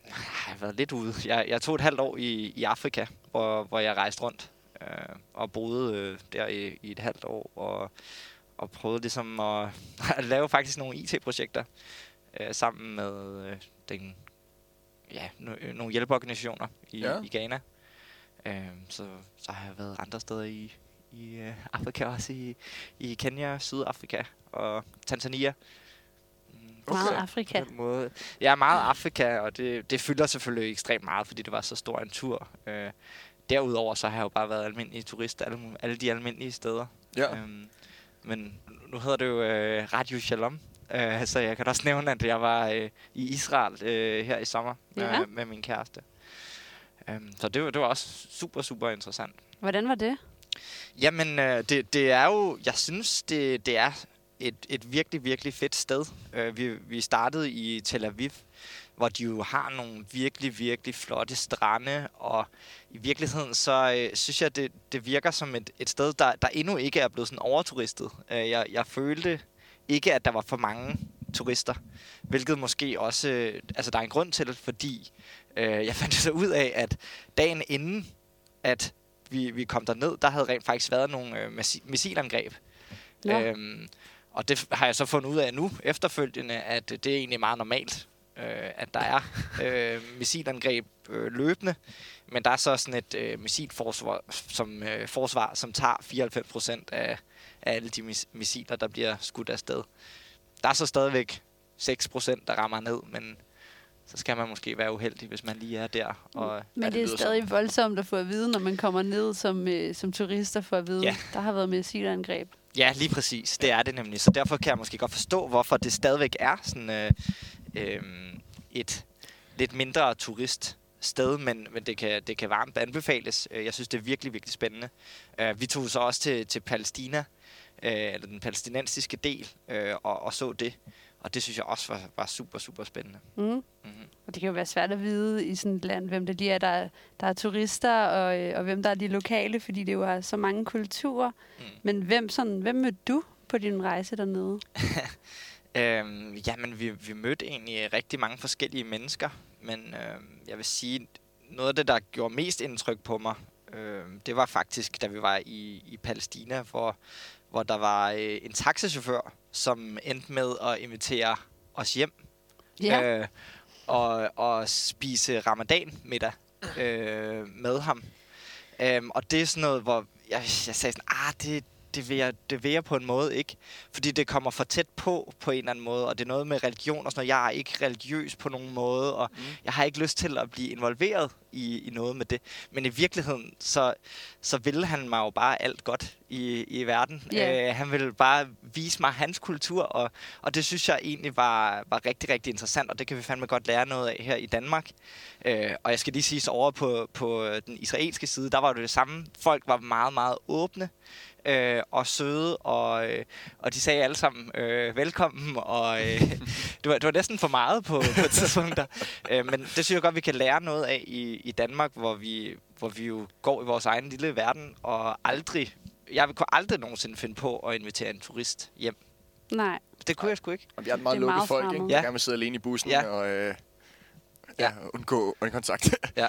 Jeg har været lidt ude. Jeg, jeg tog et halvt år i, i Afrika, hvor, hvor jeg rejste rundt øh, og boede øh, der i, i et halvt år og, og prøvede ligesom at, at lave faktisk nogle I T-projekter øh, sammen med øh, den, ja, no, nogle hjælpeorganisationer i, Ja. i Ghana. Øh, så, så har jeg været andre steder i, i øh, Afrika, også i, i Kenya, Sydafrika og Tanzania. Meget Okay. Afrika. På den måde. Ja, meget Afrika, og det, det fylder selvfølgelig ekstremt meget, fordi det var så stor en tur. Øh, derudover så har jeg jo bare været almindelig turist alle, alle de almindelige steder. Ja. Øhm, men nu hedder det jo øh, Radio Shalom, øh, så jeg kan da også nævne, at jeg var øh, i Israel øh, her i sommer Ja. øh, med min kæreste. Øhm, så det var, det var også super, super interessant. Hvordan var det? Jamen, øh, det, det er jo, jeg synes, det, det er et, et virkelig, virkelig fedt sted. Uh, vi, vi startede i Tel Aviv, hvor de jo har nogle virkelig, virkelig flotte strande, og i virkeligheden så øh, synes jeg, det, det virker som et, et sted, der, der endnu ikke er blevet sådan overturistet. Uh, jeg, jeg følte ikke, at der var for mange turister, hvilket måske også, øh, altså der er en grund til, fordi øh, jeg fandt så ud af, at dagen inden, at vi, vi kom derned, der havde rent faktisk været nogle øh, missi- missilangreb. Ja. Øhm, og det har jeg så fundet ud af nu, efterfølgende, at det er egentlig meget normalt, øh, at der er øh, missilangreb øh, løbende. Men der er så sådan et øh, missilforsvar, som, øh, forsvar, som tager fireoghalvfems procent af, af alle de mis- missiler, der bliver skudt afsted. Der er så stadigvæk seks procent, der rammer ned, men så skal man måske være uheldig, hvis man lige er der. Og Men det det er lyder stadig voldsomt at få at vide, når man kommer ned som, øh, som turister for at vide, Ja. der har været missilangreb. Ja, lige præcis. Det er det nemlig. Så derfor kan jeg måske godt forstå, hvorfor det stadigvæk er sådan øh, øh, et lidt mindre turiststed, men, men det, kan, det kan varmt anbefales. Øh, Jeg synes, det er virkelig, virkelig spændende. Øh, Vi tog så også til, til Palæstina, øh, eller den palæstinensiske del, øh, og, og så det. Og det synes jeg også var, var super, super spændende. Mm. Mm-hmm. Og det kan jo være svært at vide i sådan et land, hvem det lige er, der, er- der er turister, og, øh, og hvem der er de lokale, fordi det jo er så mange kulturer. Mm. Men hvem, sådan, hvem mødte du på din rejse dernede? Øhm, jamen, vi, vi mødte egentlig rigtig mange forskellige mennesker, men øhm, jeg vil sige, noget af det, der gjorde mest indtryk på mig, øhm, det var faktisk, da vi var i, i Palæstina, hvor, hvor der var øh, en taxachauffør, som endte med at invitere os hjem Ja, øh, og, og spise ramadan-middag øh, med ham. Øhm, og det er sådan noget, hvor jeg, jeg sagde sådan, ah, det, det, vil jeg, det vil jeg på en måde ikke. Fordi det kommer for tæt på, på en eller anden måde. Og det er noget med religion og sådan noget. Jeg er ikke religiøs på nogen måde, og mm. jeg har ikke lyst til at blive involveret i, i noget med det. Men i virkeligheden, så, så ville han mig jo bare alt godt i, i verden. Ja. Øh, han ville bare vise mig hans kultur, og, og det synes jeg egentlig var, var rigtig, rigtig interessant. Og det kan vi fandme godt lære noget af her i Danmark. Øh, og jeg skal lige sige, så over på, på den israelske side, der var det det samme. Folk var meget, meget åbne øh, og søde, og, øh, og de sagde alle sammen øh, velkommen, og øh, det, var, det var næsten for meget på, på tidspunkter. øh, men det synes jeg godt, vi kan lære noget af i, i Danmark, hvor vi, hvor vi jo går i vores egen lille verden, og aldrig, jeg vil kunne aldrig nogensinde finde på at invitere en turist hjem. nej. Det kunne jeg sgu ikke. Og vi er et meget Det er lukket meget folk, fremmed. ikke? Der Ja. gerne vil sidde alene i bussen Ja. og øh, ja, Ja. undgå øjenkontakt. Ja.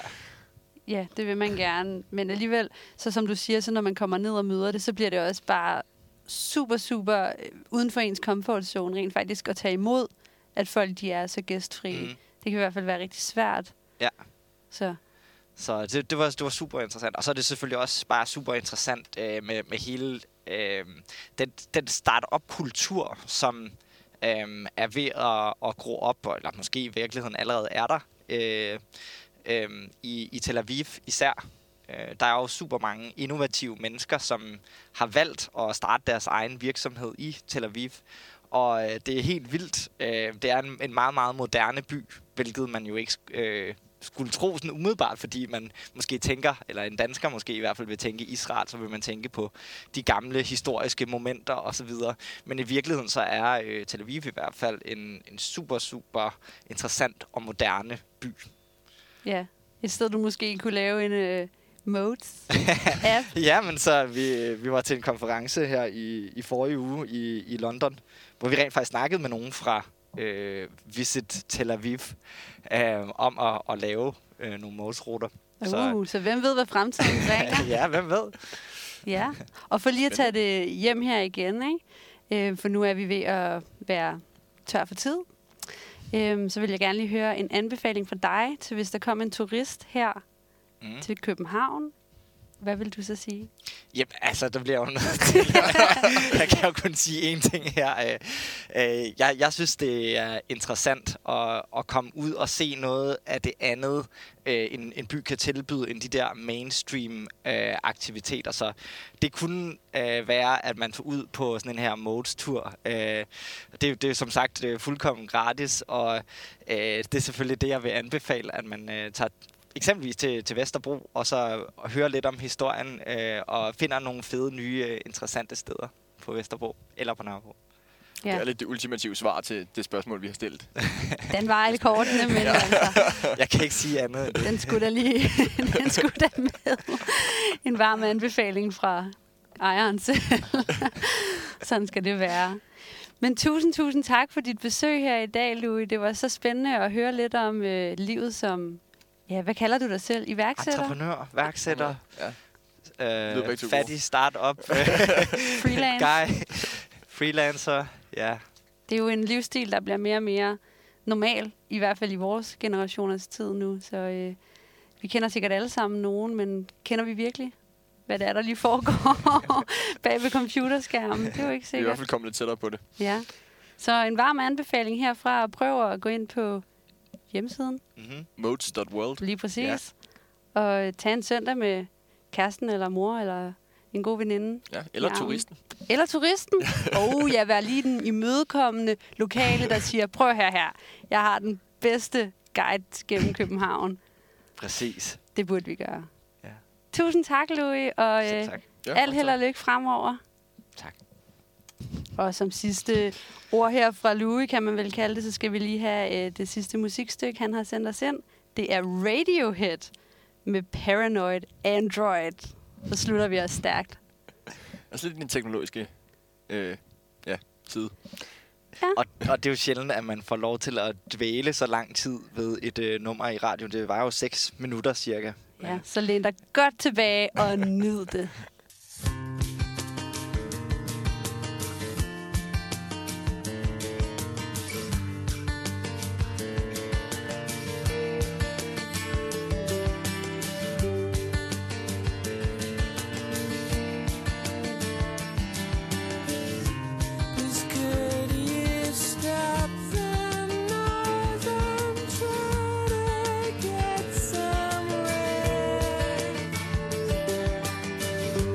Ja, det vil man gerne. Men alligevel, så som du siger, så når man kommer ned og møder det, så bliver det også bare super, super øh, uden for ens comfort zone rent faktisk at tage imod, at folk de er så gæstfrie. Mhm. Mm. Det kan i hvert fald være rigtig svært. Ja. Så Så det, det, var, det var super interessant. Og så er det selvfølgelig også bare super interessant øh, med, med hele øh, den, den start-up-kultur, som øh, er ved at, at gro op, eller måske i virkeligheden allerede er der, øh, øh, i, i Tel Aviv især. Øh, der er jo super mange innovative mennesker, som har valgt at starte deres egen virksomhed i Tel Aviv. Og øh, det er helt vildt. Øh, det er en, en meget, meget moderne by, hvilket man jo ikke øh, skulle tro sådan umiddelbart, fordi man måske tænker, eller en dansker måske i hvert fald vil tænke Israel, så vil man tænke på de gamle historiske momenter osv. Men i virkeligheden så er øh, Tel Aviv i hvert fald en, en super, super interessant og moderne by. ja, et sted du måske kunne lave en øh, Modes-app. Ja, men så vi, vi var til en konference her i, i forrige uge i, i London, hvor vi rent faktisk snakkede med nogen fra øh, Visit Tel Aviv øh, om at, at lave øh, nogle målsruter. Uh, så, så hvem ved, hvad fremtiden bringer? Ja, hvem ved? Ja, og for lige at tage det hjem her igen, ikke? Øh, for nu er vi ved at være tør for tid, øh, så vil jeg gerne lige høre en anbefaling fra dig til, hvis der kom en turist her mm. til København. Hvad vil du så sige? Jamen, altså, der bliver jo noget til. Jeg kan jo kun sige én ting her. Jeg, jeg synes, det er interessant at, at komme ud og se noget af det andet, en, en by kan tilbyde, end de der mainstream øh, aktiviteter. Så det kunne øh, være, at man tog ud på sådan en her modes-tur. Øh, det, det er som sagt det er fuldkommen gratis, og øh, det er selvfølgelig det, jeg vil anbefale, at man øh, tager eksempelvis til, til Vesterbro, og så hører lidt om historien, øh, og finder nogle fede, nye, øh, interessante steder på Vesterbro eller på Nørrebro. Ja. Det er lidt det ultimative svar til det spørgsmål, vi har stillet. Den var alle kortene, men ja. altså... Jeg kan ikke sige andet. Den skulle da lige... den skulle da med. En varm anbefaling fra ejeren selv. Sådan skal det være. Men tusind, tusind tak for dit besøg her i dag, Louis. Det var så spændende at høre lidt om øh, livet som... Ja, hvad kalder du dig selv? Iværksætter? Entreprenør, værksætter, ja. øh, fattig startup, freelance. guy, freelancer, ja. Det er jo en livsstil, der bliver mere og mere normal, i hvert fald i vores generationers tid nu. Så øh, vi kender sikkert alle sammen nogen, men kender vi virkelig, hvad det er, der lige foregår bag ved computerskærmen? Det er jo ikke sikkert. Vi er i hvert fald kommet lidt tættere på det. Ja. Så en varm anbefaling herfra. Prøv at gå ind på hjemmesiden. Mm-hmm. modes dot world. Lige præcis. Ja. Og tage en søndag med kæresten eller mor eller en god veninde. Ja, eller ja. turisten. Eller turisten. oh, jeg var lige den imødekommende lokale, der siger, prøv her her. Jeg har den bedste guide gennem København. Præcis. Det burde vi gøre. Ja. Tusind tak, Louis. Og øh, tak. Ja, alt held og lykke fremover. Tak. Og som sidste ord her fra Louis, kan man vel kalde det, så skal vi lige have øh, det sidste musikstykke, han har sendt os ind. Det er Radiohead med Paranoid Android. Så slutter vi os stærkt. Altså lidt den teknologiske øh, ja, side. Ja. Og, og det er jo sjældent, at man får lov til at dvæle så lang tid ved et øh, nummer i radio. Det var jo seks minutter cirka. Ja, så læn dig godt tilbage og nyd det. Get some rain.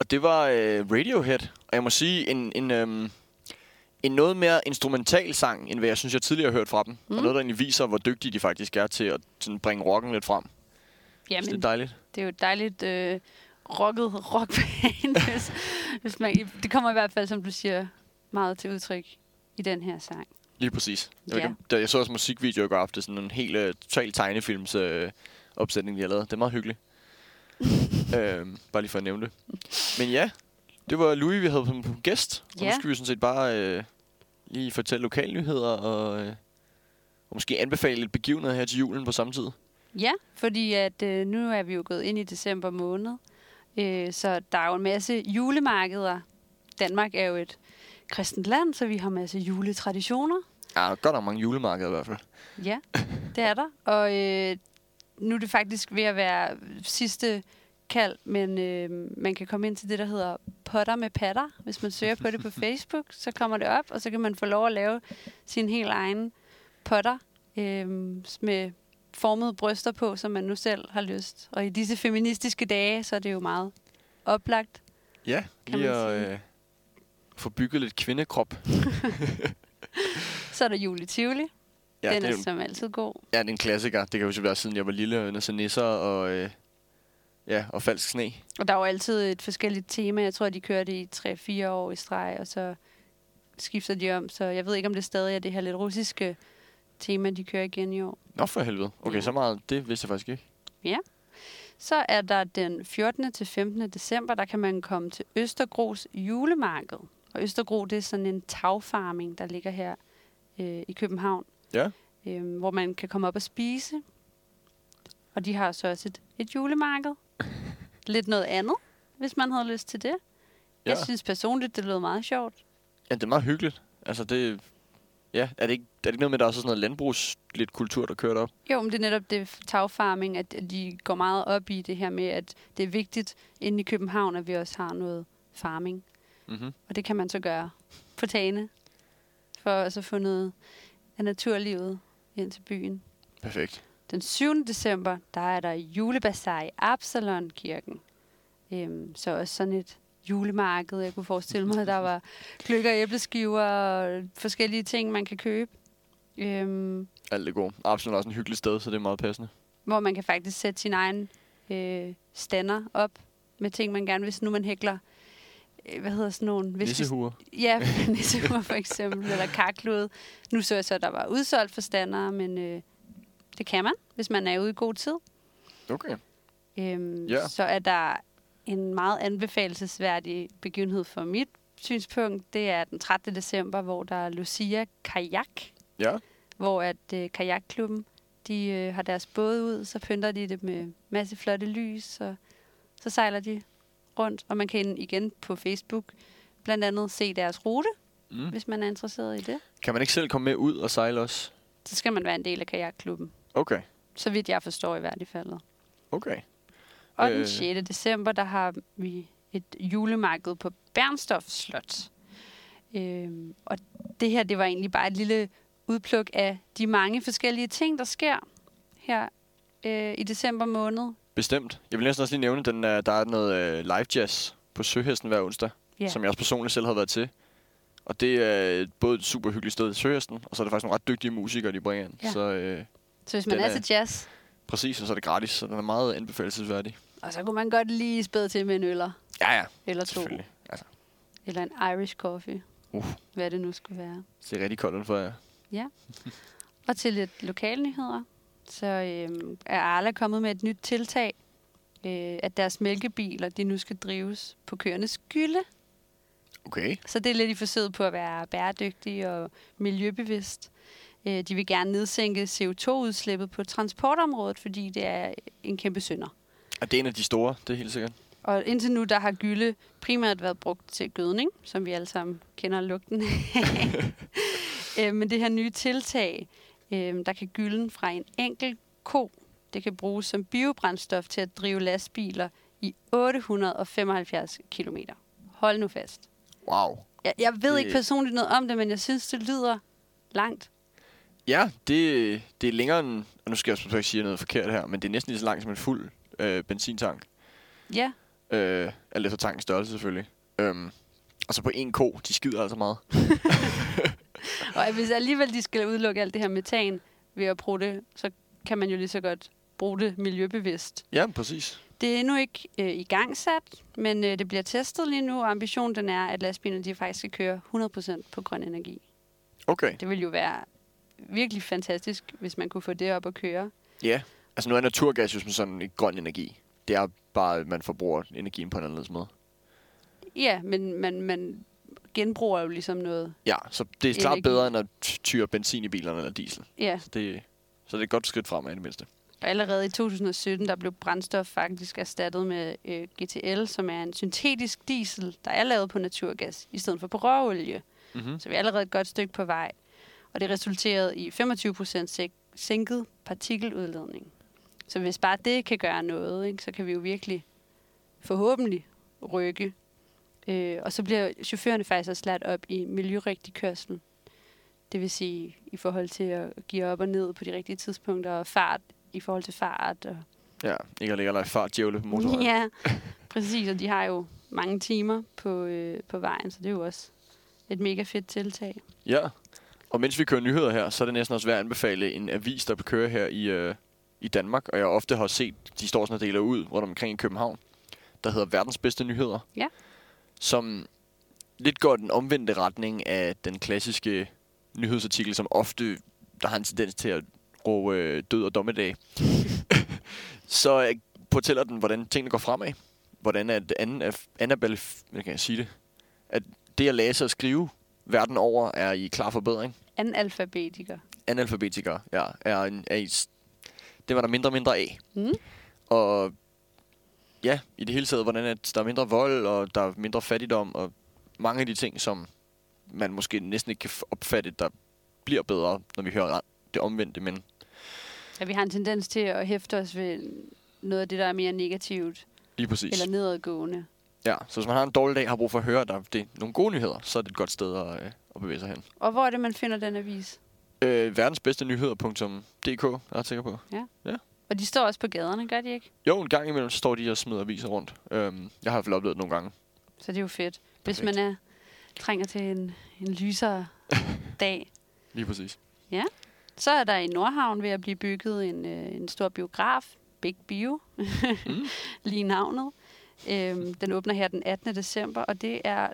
Og det var øh, Radiohead. Og jeg må sige, en, en, øhm, en noget mere instrumental sang, end hvad jeg synes, jeg tidligere har hørt fra dem. Mm. Og noget, der egentlig viser, hvor dygtige de faktisk er til at sådan, bringe rocken lidt frem. Jamen, Så det er dejligt. Det er jo et dejligt øh, rocket rockband. hvis, hvis man, det kommer i hvert fald, som du siger, meget til udtryk i den her sang. Lige præcis. Jeg, Ja. ved, ikke, om- da jeg så også musikvideo i går aften, sådan en helt uh, total tegnefilms uh, opsætning, de har lavet. Det er meget hyggeligt. øhm, bare lige for at nævne det. Men ja, det var Louis, vi havde på, på gæst. Og Ja. nu skal vi sådan set bare uh, lige fortælle lokalnyheder og, uh, og måske anbefale lidt begivenheder her til julen på samme tid. Ja, fordi at øh, nu er vi jo gået ind i december måned, øh, så der er jo en masse julemarkeder. Danmark er jo et kristent land, så vi har en masse juletraditioner. Ja, godt nok mange julemarkeder i hvert fald. Ja, det er der. Og øh, nu er det faktisk ved at være sidste kald, men øh, man kan komme ind til det, der hedder Potter med patter. Hvis man søger på det på Facebook, så kommer det op, og så kan man få lov at lave sin helt egen potter øh, med formede bryster på, som man nu selv har lyst. Og i disse feministiske dage, så er det jo meget oplagt. Ja, Kan lige man at sige. øh, få bygget lidt kvindekrop. Så er der jul i Tivoli. Ja, Den det er er, jo- som altid god. ja, det er en klassiker. Det kan jo være siden jeg var lille, når så nisser og, øh, ja, og falsk sne. Og der er jo altid et forskelligt tema. Jeg tror, de kører det i tre fire år i streg, og så skifter de om. Så jeg ved ikke, om det stadig er det her lidt russiske tema, de kører igen i år. Nå, for helvede. Okay, Ja. så meget, det vidste jeg faktisk ikke. Så er der den fjortende til femtende december, der kan man komme til Østergros julemarked. Og Østergro, det er sådan en tagfarming, der ligger her øh, i København, Ja. øh, hvor man kan komme op og spise. Og de har så også et, et julemarked. Lidt noget andet, hvis man havde lyst til det. Ja. Jeg synes personligt, det lød meget sjovt. Ja, det er meget hyggeligt. Altså, det... Ja, er det ikke, er det ikke noget med, at der er også sådan noget landbrugs lidt kultur, der kører op? Jo, men det er netop det tagfarming, at de går meget op i det her med, at det er vigtigt inde i København, at vi også har noget farming. Mm-hmm. Og det kan man så gøre på tagene, for også at få noget af naturlivet ind til byen. Perfekt. Den syvende december, der er der julebasar i Absalon-kirken. Øhm, så også sådan et julemarked. Jeg kunne forestille mig, at der var kløkker, æbleskiver og forskellige ting, man kan købe. Øhm, Alt er godt. Absalon er også en hyggelig sted, så det er meget passende. hvor man kan faktisk sætte sin egen øh, stander op med ting, man gerne vil. Hvis nu man hækler, øh, hvad hedder sådan nogle? Hvis Nissehuer. Ja, nissehuer for eksempel, eller karklud. Nu så jeg så, at der var udsolgt for standere, men øh, det kan man, hvis man er ude i god tid. Okay. Øhm, Ja. Så er der en meget anbefalesværdig begivenhed for mit synspunkt. Det er den trettende december, hvor der er Lucia Kajak, Ja. hvor at øh, kajakklubben, de øh, har deres både ud, så pynter de det med masse flotte lys, og så sejler de rundt. Og man kan igen på Facebook blandt andet se deres rute, Mm. hvis man er interesseret i det. Kan man ikke selv komme med ud og sejle også? Så skal man være en del af kajakklubben. Okay. Så vidt jeg forstår i hvert fald. Okay. Og den Øh. sjette december, der har vi et julemarked på Bernstorff Slot. Øhm, og det her, det var egentlig bare et lille udpluk af de mange forskellige ting, der sker her øh, i december måned. Bestemt. Jeg vil næsten også lige nævne, den, uh, der er noget uh, live jazz på Søhesten hver onsdag, Ja. som jeg også personligt selv har været til. Og det er både et super hyggeligt sted, Søhesten, og så er det faktisk nogle ret dygtige musikere, de bringer ind. Ja. Så uh, Så hvis man den er er- til jazz, præcis, og så er det gratis, så den er meget anbefalelsesværdig. og så kunne man godt lige spæde til med en øller Ja, ja. eller to. Selvfølgelig. Altså, Eller en Irish coffee. Uh. Hvad det nu skulle være. det ser rigtig koldt ud for jer. Og til lidt lokalnyheder, så øhm, er Arla kommet med et nyt tiltag, øh, at deres mælkebiler, de nu skal drives på køernes gylde. Okay. Så det er lidt i forsøget på at være bæredygtig og miljøbevidst. Øh, de vil gerne nedsænke C O to udslippet på transportområdet, fordi det er en kæmpe synder. Og det er en af de store, det er helt sikkert. Og indtil nu, der har gylde primært været brugt til gødning, som vi alle sammen kender lugten af. øh, men det her nye tiltag, øh, der kan gylden fra en enkelt ko, det kan bruges som biobrændstof til at drive lastbiler i otte hundrede og femoghalvfjerds kilometer. Hold nu fast. Wow. Jeg, jeg ved Det- ikke personligt noget om det, men jeg synes, det lyder langt. Ja, det, det er længere end... Og nu skal jeg også ikke sige noget forkert her, men det er næsten lige så langt som en fuld øh, benzintank. Ja, Øh, alt efter tankens størrelse selvfølgelig. Øhm, og så på en ko, de skider altså meget. Og hvis alligevel de skal udelukke alt det her metan ved at bruge det, så kan man jo lige så godt bruge det miljøbevidst. Ja, præcis. Det er endnu ikke øh, igangsat, men øh, det bliver testet lige nu, og ambitionen den er, at lastbilerne de faktisk skal køre hundrede procent på grøn energi. Okay. Det vil jo være virkelig fantastisk, hvis man kunne få det op at køre. Ja, altså nu er naturgas jo som sådan en grøn energi. Det er bare, at man forbruger energien på en anden måde. Ja, men man, man genbruger jo ligesom noget. Ja, så det er klart Energi. bedre, end at tyre benzin i bilerne eller diesel. Ja, Så det, så det er et godt skridt fremad i det mindste. og allerede i to tusind og sytten, der blev brændstof faktisk erstattet med øh, G T L, som er en syntetisk diesel, der er lavet på naturgas, i stedet for på råolie. Mm-hmm. Så vi er allerede et godt stykke på vej. Og det resulterede i femogtyve procent sænket partikeludledning. Så hvis bare det kan gøre noget, ikke, så kan vi jo virkelig forhåbentlig rykke. Øh, og så bliver chaufførerne faktisk også lært op i miljørigtig kørsel. Det vil sige i forhold til at give op og ned på de rigtige tidspunkter, og fart i forhold til fart. Og Ja, ikke at lægge eller fart djævle på motorvejen. ja, præcis. Og de har jo mange timer på, øh, på vejen, så det er jo også et mega fedt tiltag. Ja, og mens vi kører nyheder her, så er det næsten også værd at anbefale en avis, der kører her i, øh, i Danmark. Og jeg ofte har set, de står sådan og deler ud rundt omkring i København, der hedder Verdens Bedste Nyheder. Ja. Som lidt går den omvendte retning af den klassiske nyhedsartikel, som ofte der har en tendens til at råbe øh, død og dommedag. Så øh, fortæller den, hvordan tingene går fremad. Hvordan at anden, Annabelle, hvad kan jeg sige det, at det at læse og skrive verden over er i klar forbedring. Analfabetiker. Analfabetikere, ja, er, en, er i, s- det var der mindre og mindre af. Mm. Og ja, i det hele taget, hvordan at der er mindre vold, og der er mindre fattigdom, og mange af de ting, som man måske næsten ikke kan f- opfatte, der bliver bedre, når vi hører det omvendte, men Ja, vi har en tendens til at hæfte os ved noget af det, der er mere negativt lige præcis. eller nedadgående. Ja, så hvis man har en dårlig dag og har brug for at høre, at der det er nogle gode nyheder, så er det et godt sted at, øh, at bevæge sig hen. Og hvor er det, man finder den avis? Øh, verdensbedste nyheder.dk er jeg sikker på. Og de står også på gaderne, gør de ikke? Jo, en gang imellem så står de og smider aviser rundt. Øhm, jeg har i hvert fald oplevet det nogle gange. Så det er jo fedt. Hvis Perfekt. man er, trænger til en, en lysere dag. Lige præcis. Så er der i Nordhavn ved at blive bygget en, øh, en stor biograf. Big Bio. Mm. Lige navnet. Øhm, den åbner her den attende december, og det er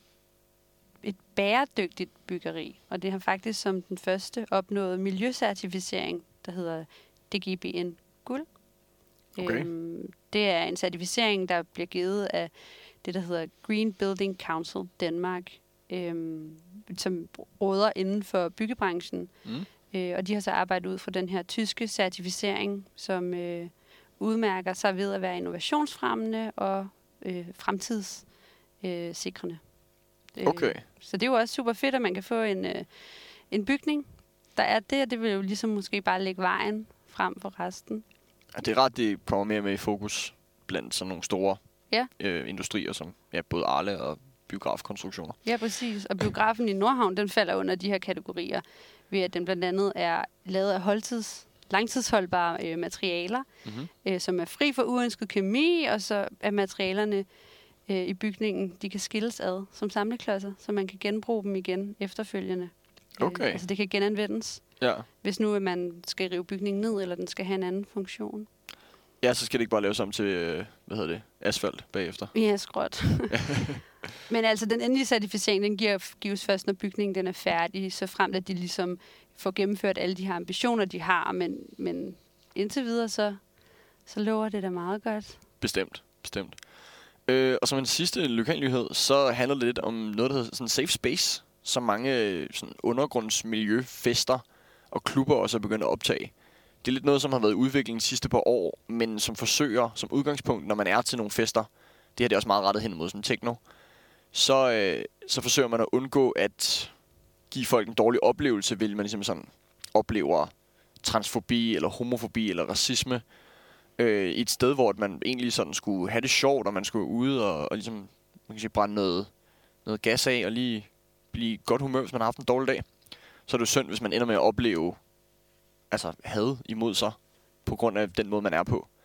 et bæredygtigt byggeri. Og det har faktisk som den første opnået miljøcertificering, der hedder D G B N Guld. Okay. Øhm, det er en certificering, der bliver givet af det, der hedder Green Building Council Danmark, øhm, som råder inden for byggebranchen. Mm. Øh, og de har så arbejdet ud fra den her tyske certificering, som øh, udmærker sig ved at være innovationsfremmende og øh, fremtidssikrende. Øh, Okay. Så det er jo også super fedt, at man kan få en, øh, en bygning, der er det, og det vil jo ligesom måske bare lægge vejen frem for resten. Ja, det er ret, det kommer mere med i fokus blandt sådan nogle store Ja. øh, industrier, som ja, både Arle og biografkonstruktioner. Ja, præcis. Og biografen i Nordhavn, den falder under de her kategorier, ved at den blandt andet er lavet af holdtids, langtidsholdbare øh, materialer, Mm-hmm. øh, som er fri for uønsket kemi, og så er materialerne øh, i bygningen, de kan skilles ad som samleklodser, så man kan genbruge dem igen efterfølgende. Okay. Øh, altså det kan genanvendes, Ja. hvis nu at man skal rive bygningen ned, eller den skal have en anden funktion. ja, så skal det ikke bare laves om til, øh, hvad hedder det, asfalt bagefter. Ja, skråt. Men altså, den endelige certificering, den giver, gives først, når bygningen den er færdig, så frem at de ligesom får gennemført alle de her ambitioner, de har, men, men indtil videre, så, så lover det da meget godt. Bestemt, bestemt. Øh, og som en sidste lokalnyhed, så handler det lidt om noget, der hedder sådan safe space, som mange øh, sådan undergrundsmiljøfester og klubber også er begyndt at optage. Det er lidt noget, som har været i udvikling de sidste par år, men som forsøger som udgangspunkt, når man er til nogle fester, det her det er også meget rettet hen mod sådan techno, så, øh, så forsøger man at undgå at give folk en dårlig oplevelse, vil man ligesom sådan oplever transfobi eller homofobi eller racisme, øh, i et sted, hvor man egentlig sådan skulle have det sjovt, og man skulle ude og, og ligesom, man kan sige, brænde noget, noget gas af, og lige blive i godt humør, hvis man har haft en dårlig dag. Så er det jo synd, hvis man ender med at opleve altså had imod sig, på grund af den måde, man er på.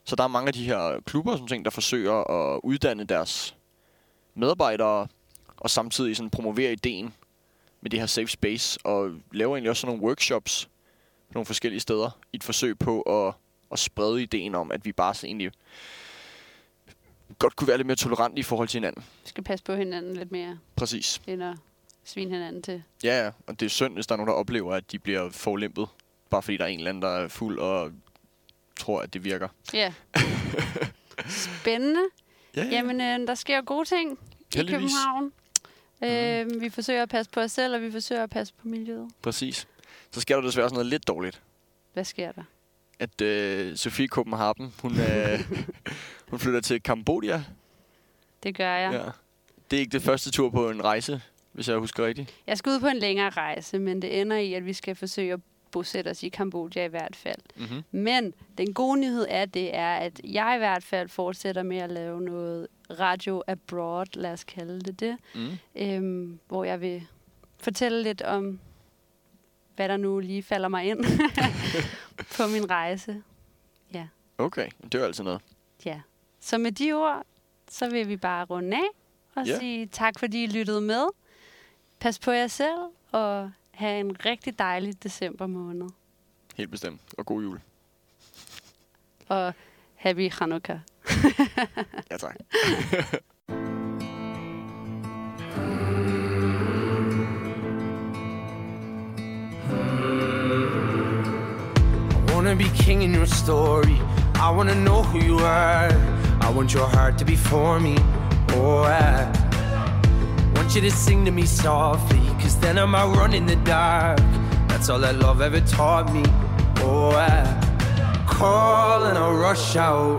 Så der er mange af de her klubber, som ting, der forsøger at uddanne deres medarbejdere, og samtidig sådan promovere ideen med det her safe space, og laver egentlig også sådan nogle workshops på nogle forskellige steder, i et forsøg på at, at sprede ideen om, at vi bare så egentlig godt kunne være lidt mere tolerante i forhold til hinanden. Vi skal passe på hinanden lidt mere, Præcis. end at svine hinanden til. Ja, ja, og det er synd, hvis der er nogen, der oplever, at de bliver forlæmpet, bare fordi der er en eller anden, der er fuld og tror, at det virker. Ja. Spændende. Ja, ja. Jamen, øh, der sker gode ting i Heldigvis. København. Øh, vi forsøger at passe på os selv, og vi forsøger at passe på miljøet. Præcis. Så sker der desværre også noget lidt dårligt. Hvad sker der? At øh, Sofie Copenhagen, hun, øh, hun flytter til Kambodja. Det gør jeg. Ja. Det er ikke det første tur på en rejse, hvis jeg husker rigtigt. Jeg skal ud på en længere rejse, men det ender i, at vi skal forsøge at bosætte os i Kambodja i hvert fald. Mm-hmm. Men den gode nyhed er, det er, at jeg i hvert fald fortsætter med at lave noget radio abroad, lad os kalde det det. Mm. Øhm, hvor jeg vil fortælle lidt om, hvad der nu lige falder mig ind på min rejse. Ja. Okay, det er jo altid noget. Ja. Så med de ord, så vil vi bare runde af og Ja. sige tak, fordi I lyttede med. Pas på jer selv, og have en rigtig dejlig december måned. Helt bestemt. Og god jul. Og happy Hanukkah. Ja, tak. I wanna be king in your story. I wanna know who you are. I want your heart to be for me. Oh, I want you to sing to me softly, cause then I might run in the dark. That's all that love ever taught me. Oh, I call and I rush out,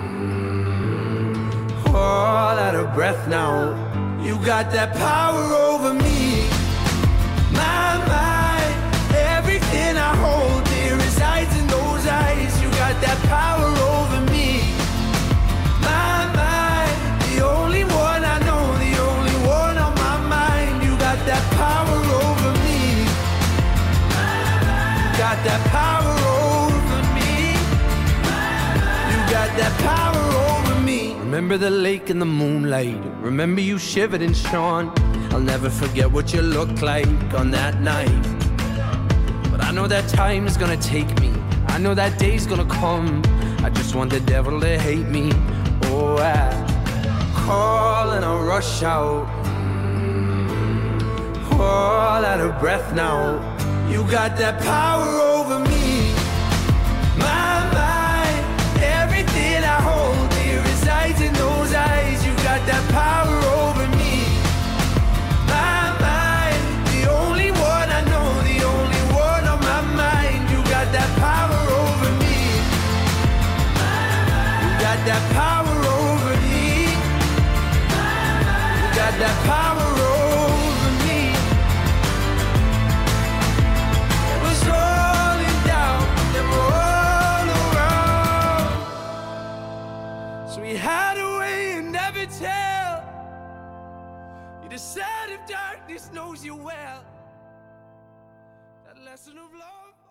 all out of breath now. You got that power over me. My mind, everything I hold dear resides in those eyes. You got that power over me. My mind, the only one I know, the only one on my mind. You got that power over me. You got that power over me. You got that power over me. Remember the lake in the moonlight. Remember you shivered and shone. I'll never forget what you looked like on that night. But I know that time is gonna take me. I know that day's gonna come. I just want the devil to hate me. Oh, I call and I rush out, all out of breath now. You got that power over me. My mind, everything I hold dear resides in those eyes. You got that power over me. My mind, the only one I know, the only one on my mind. You got that power over me. You got that power over me. You got that power over me. It was rolling down, they were all around. So we hide away and never tell. You decide if darkness knows you well. That lesson of love.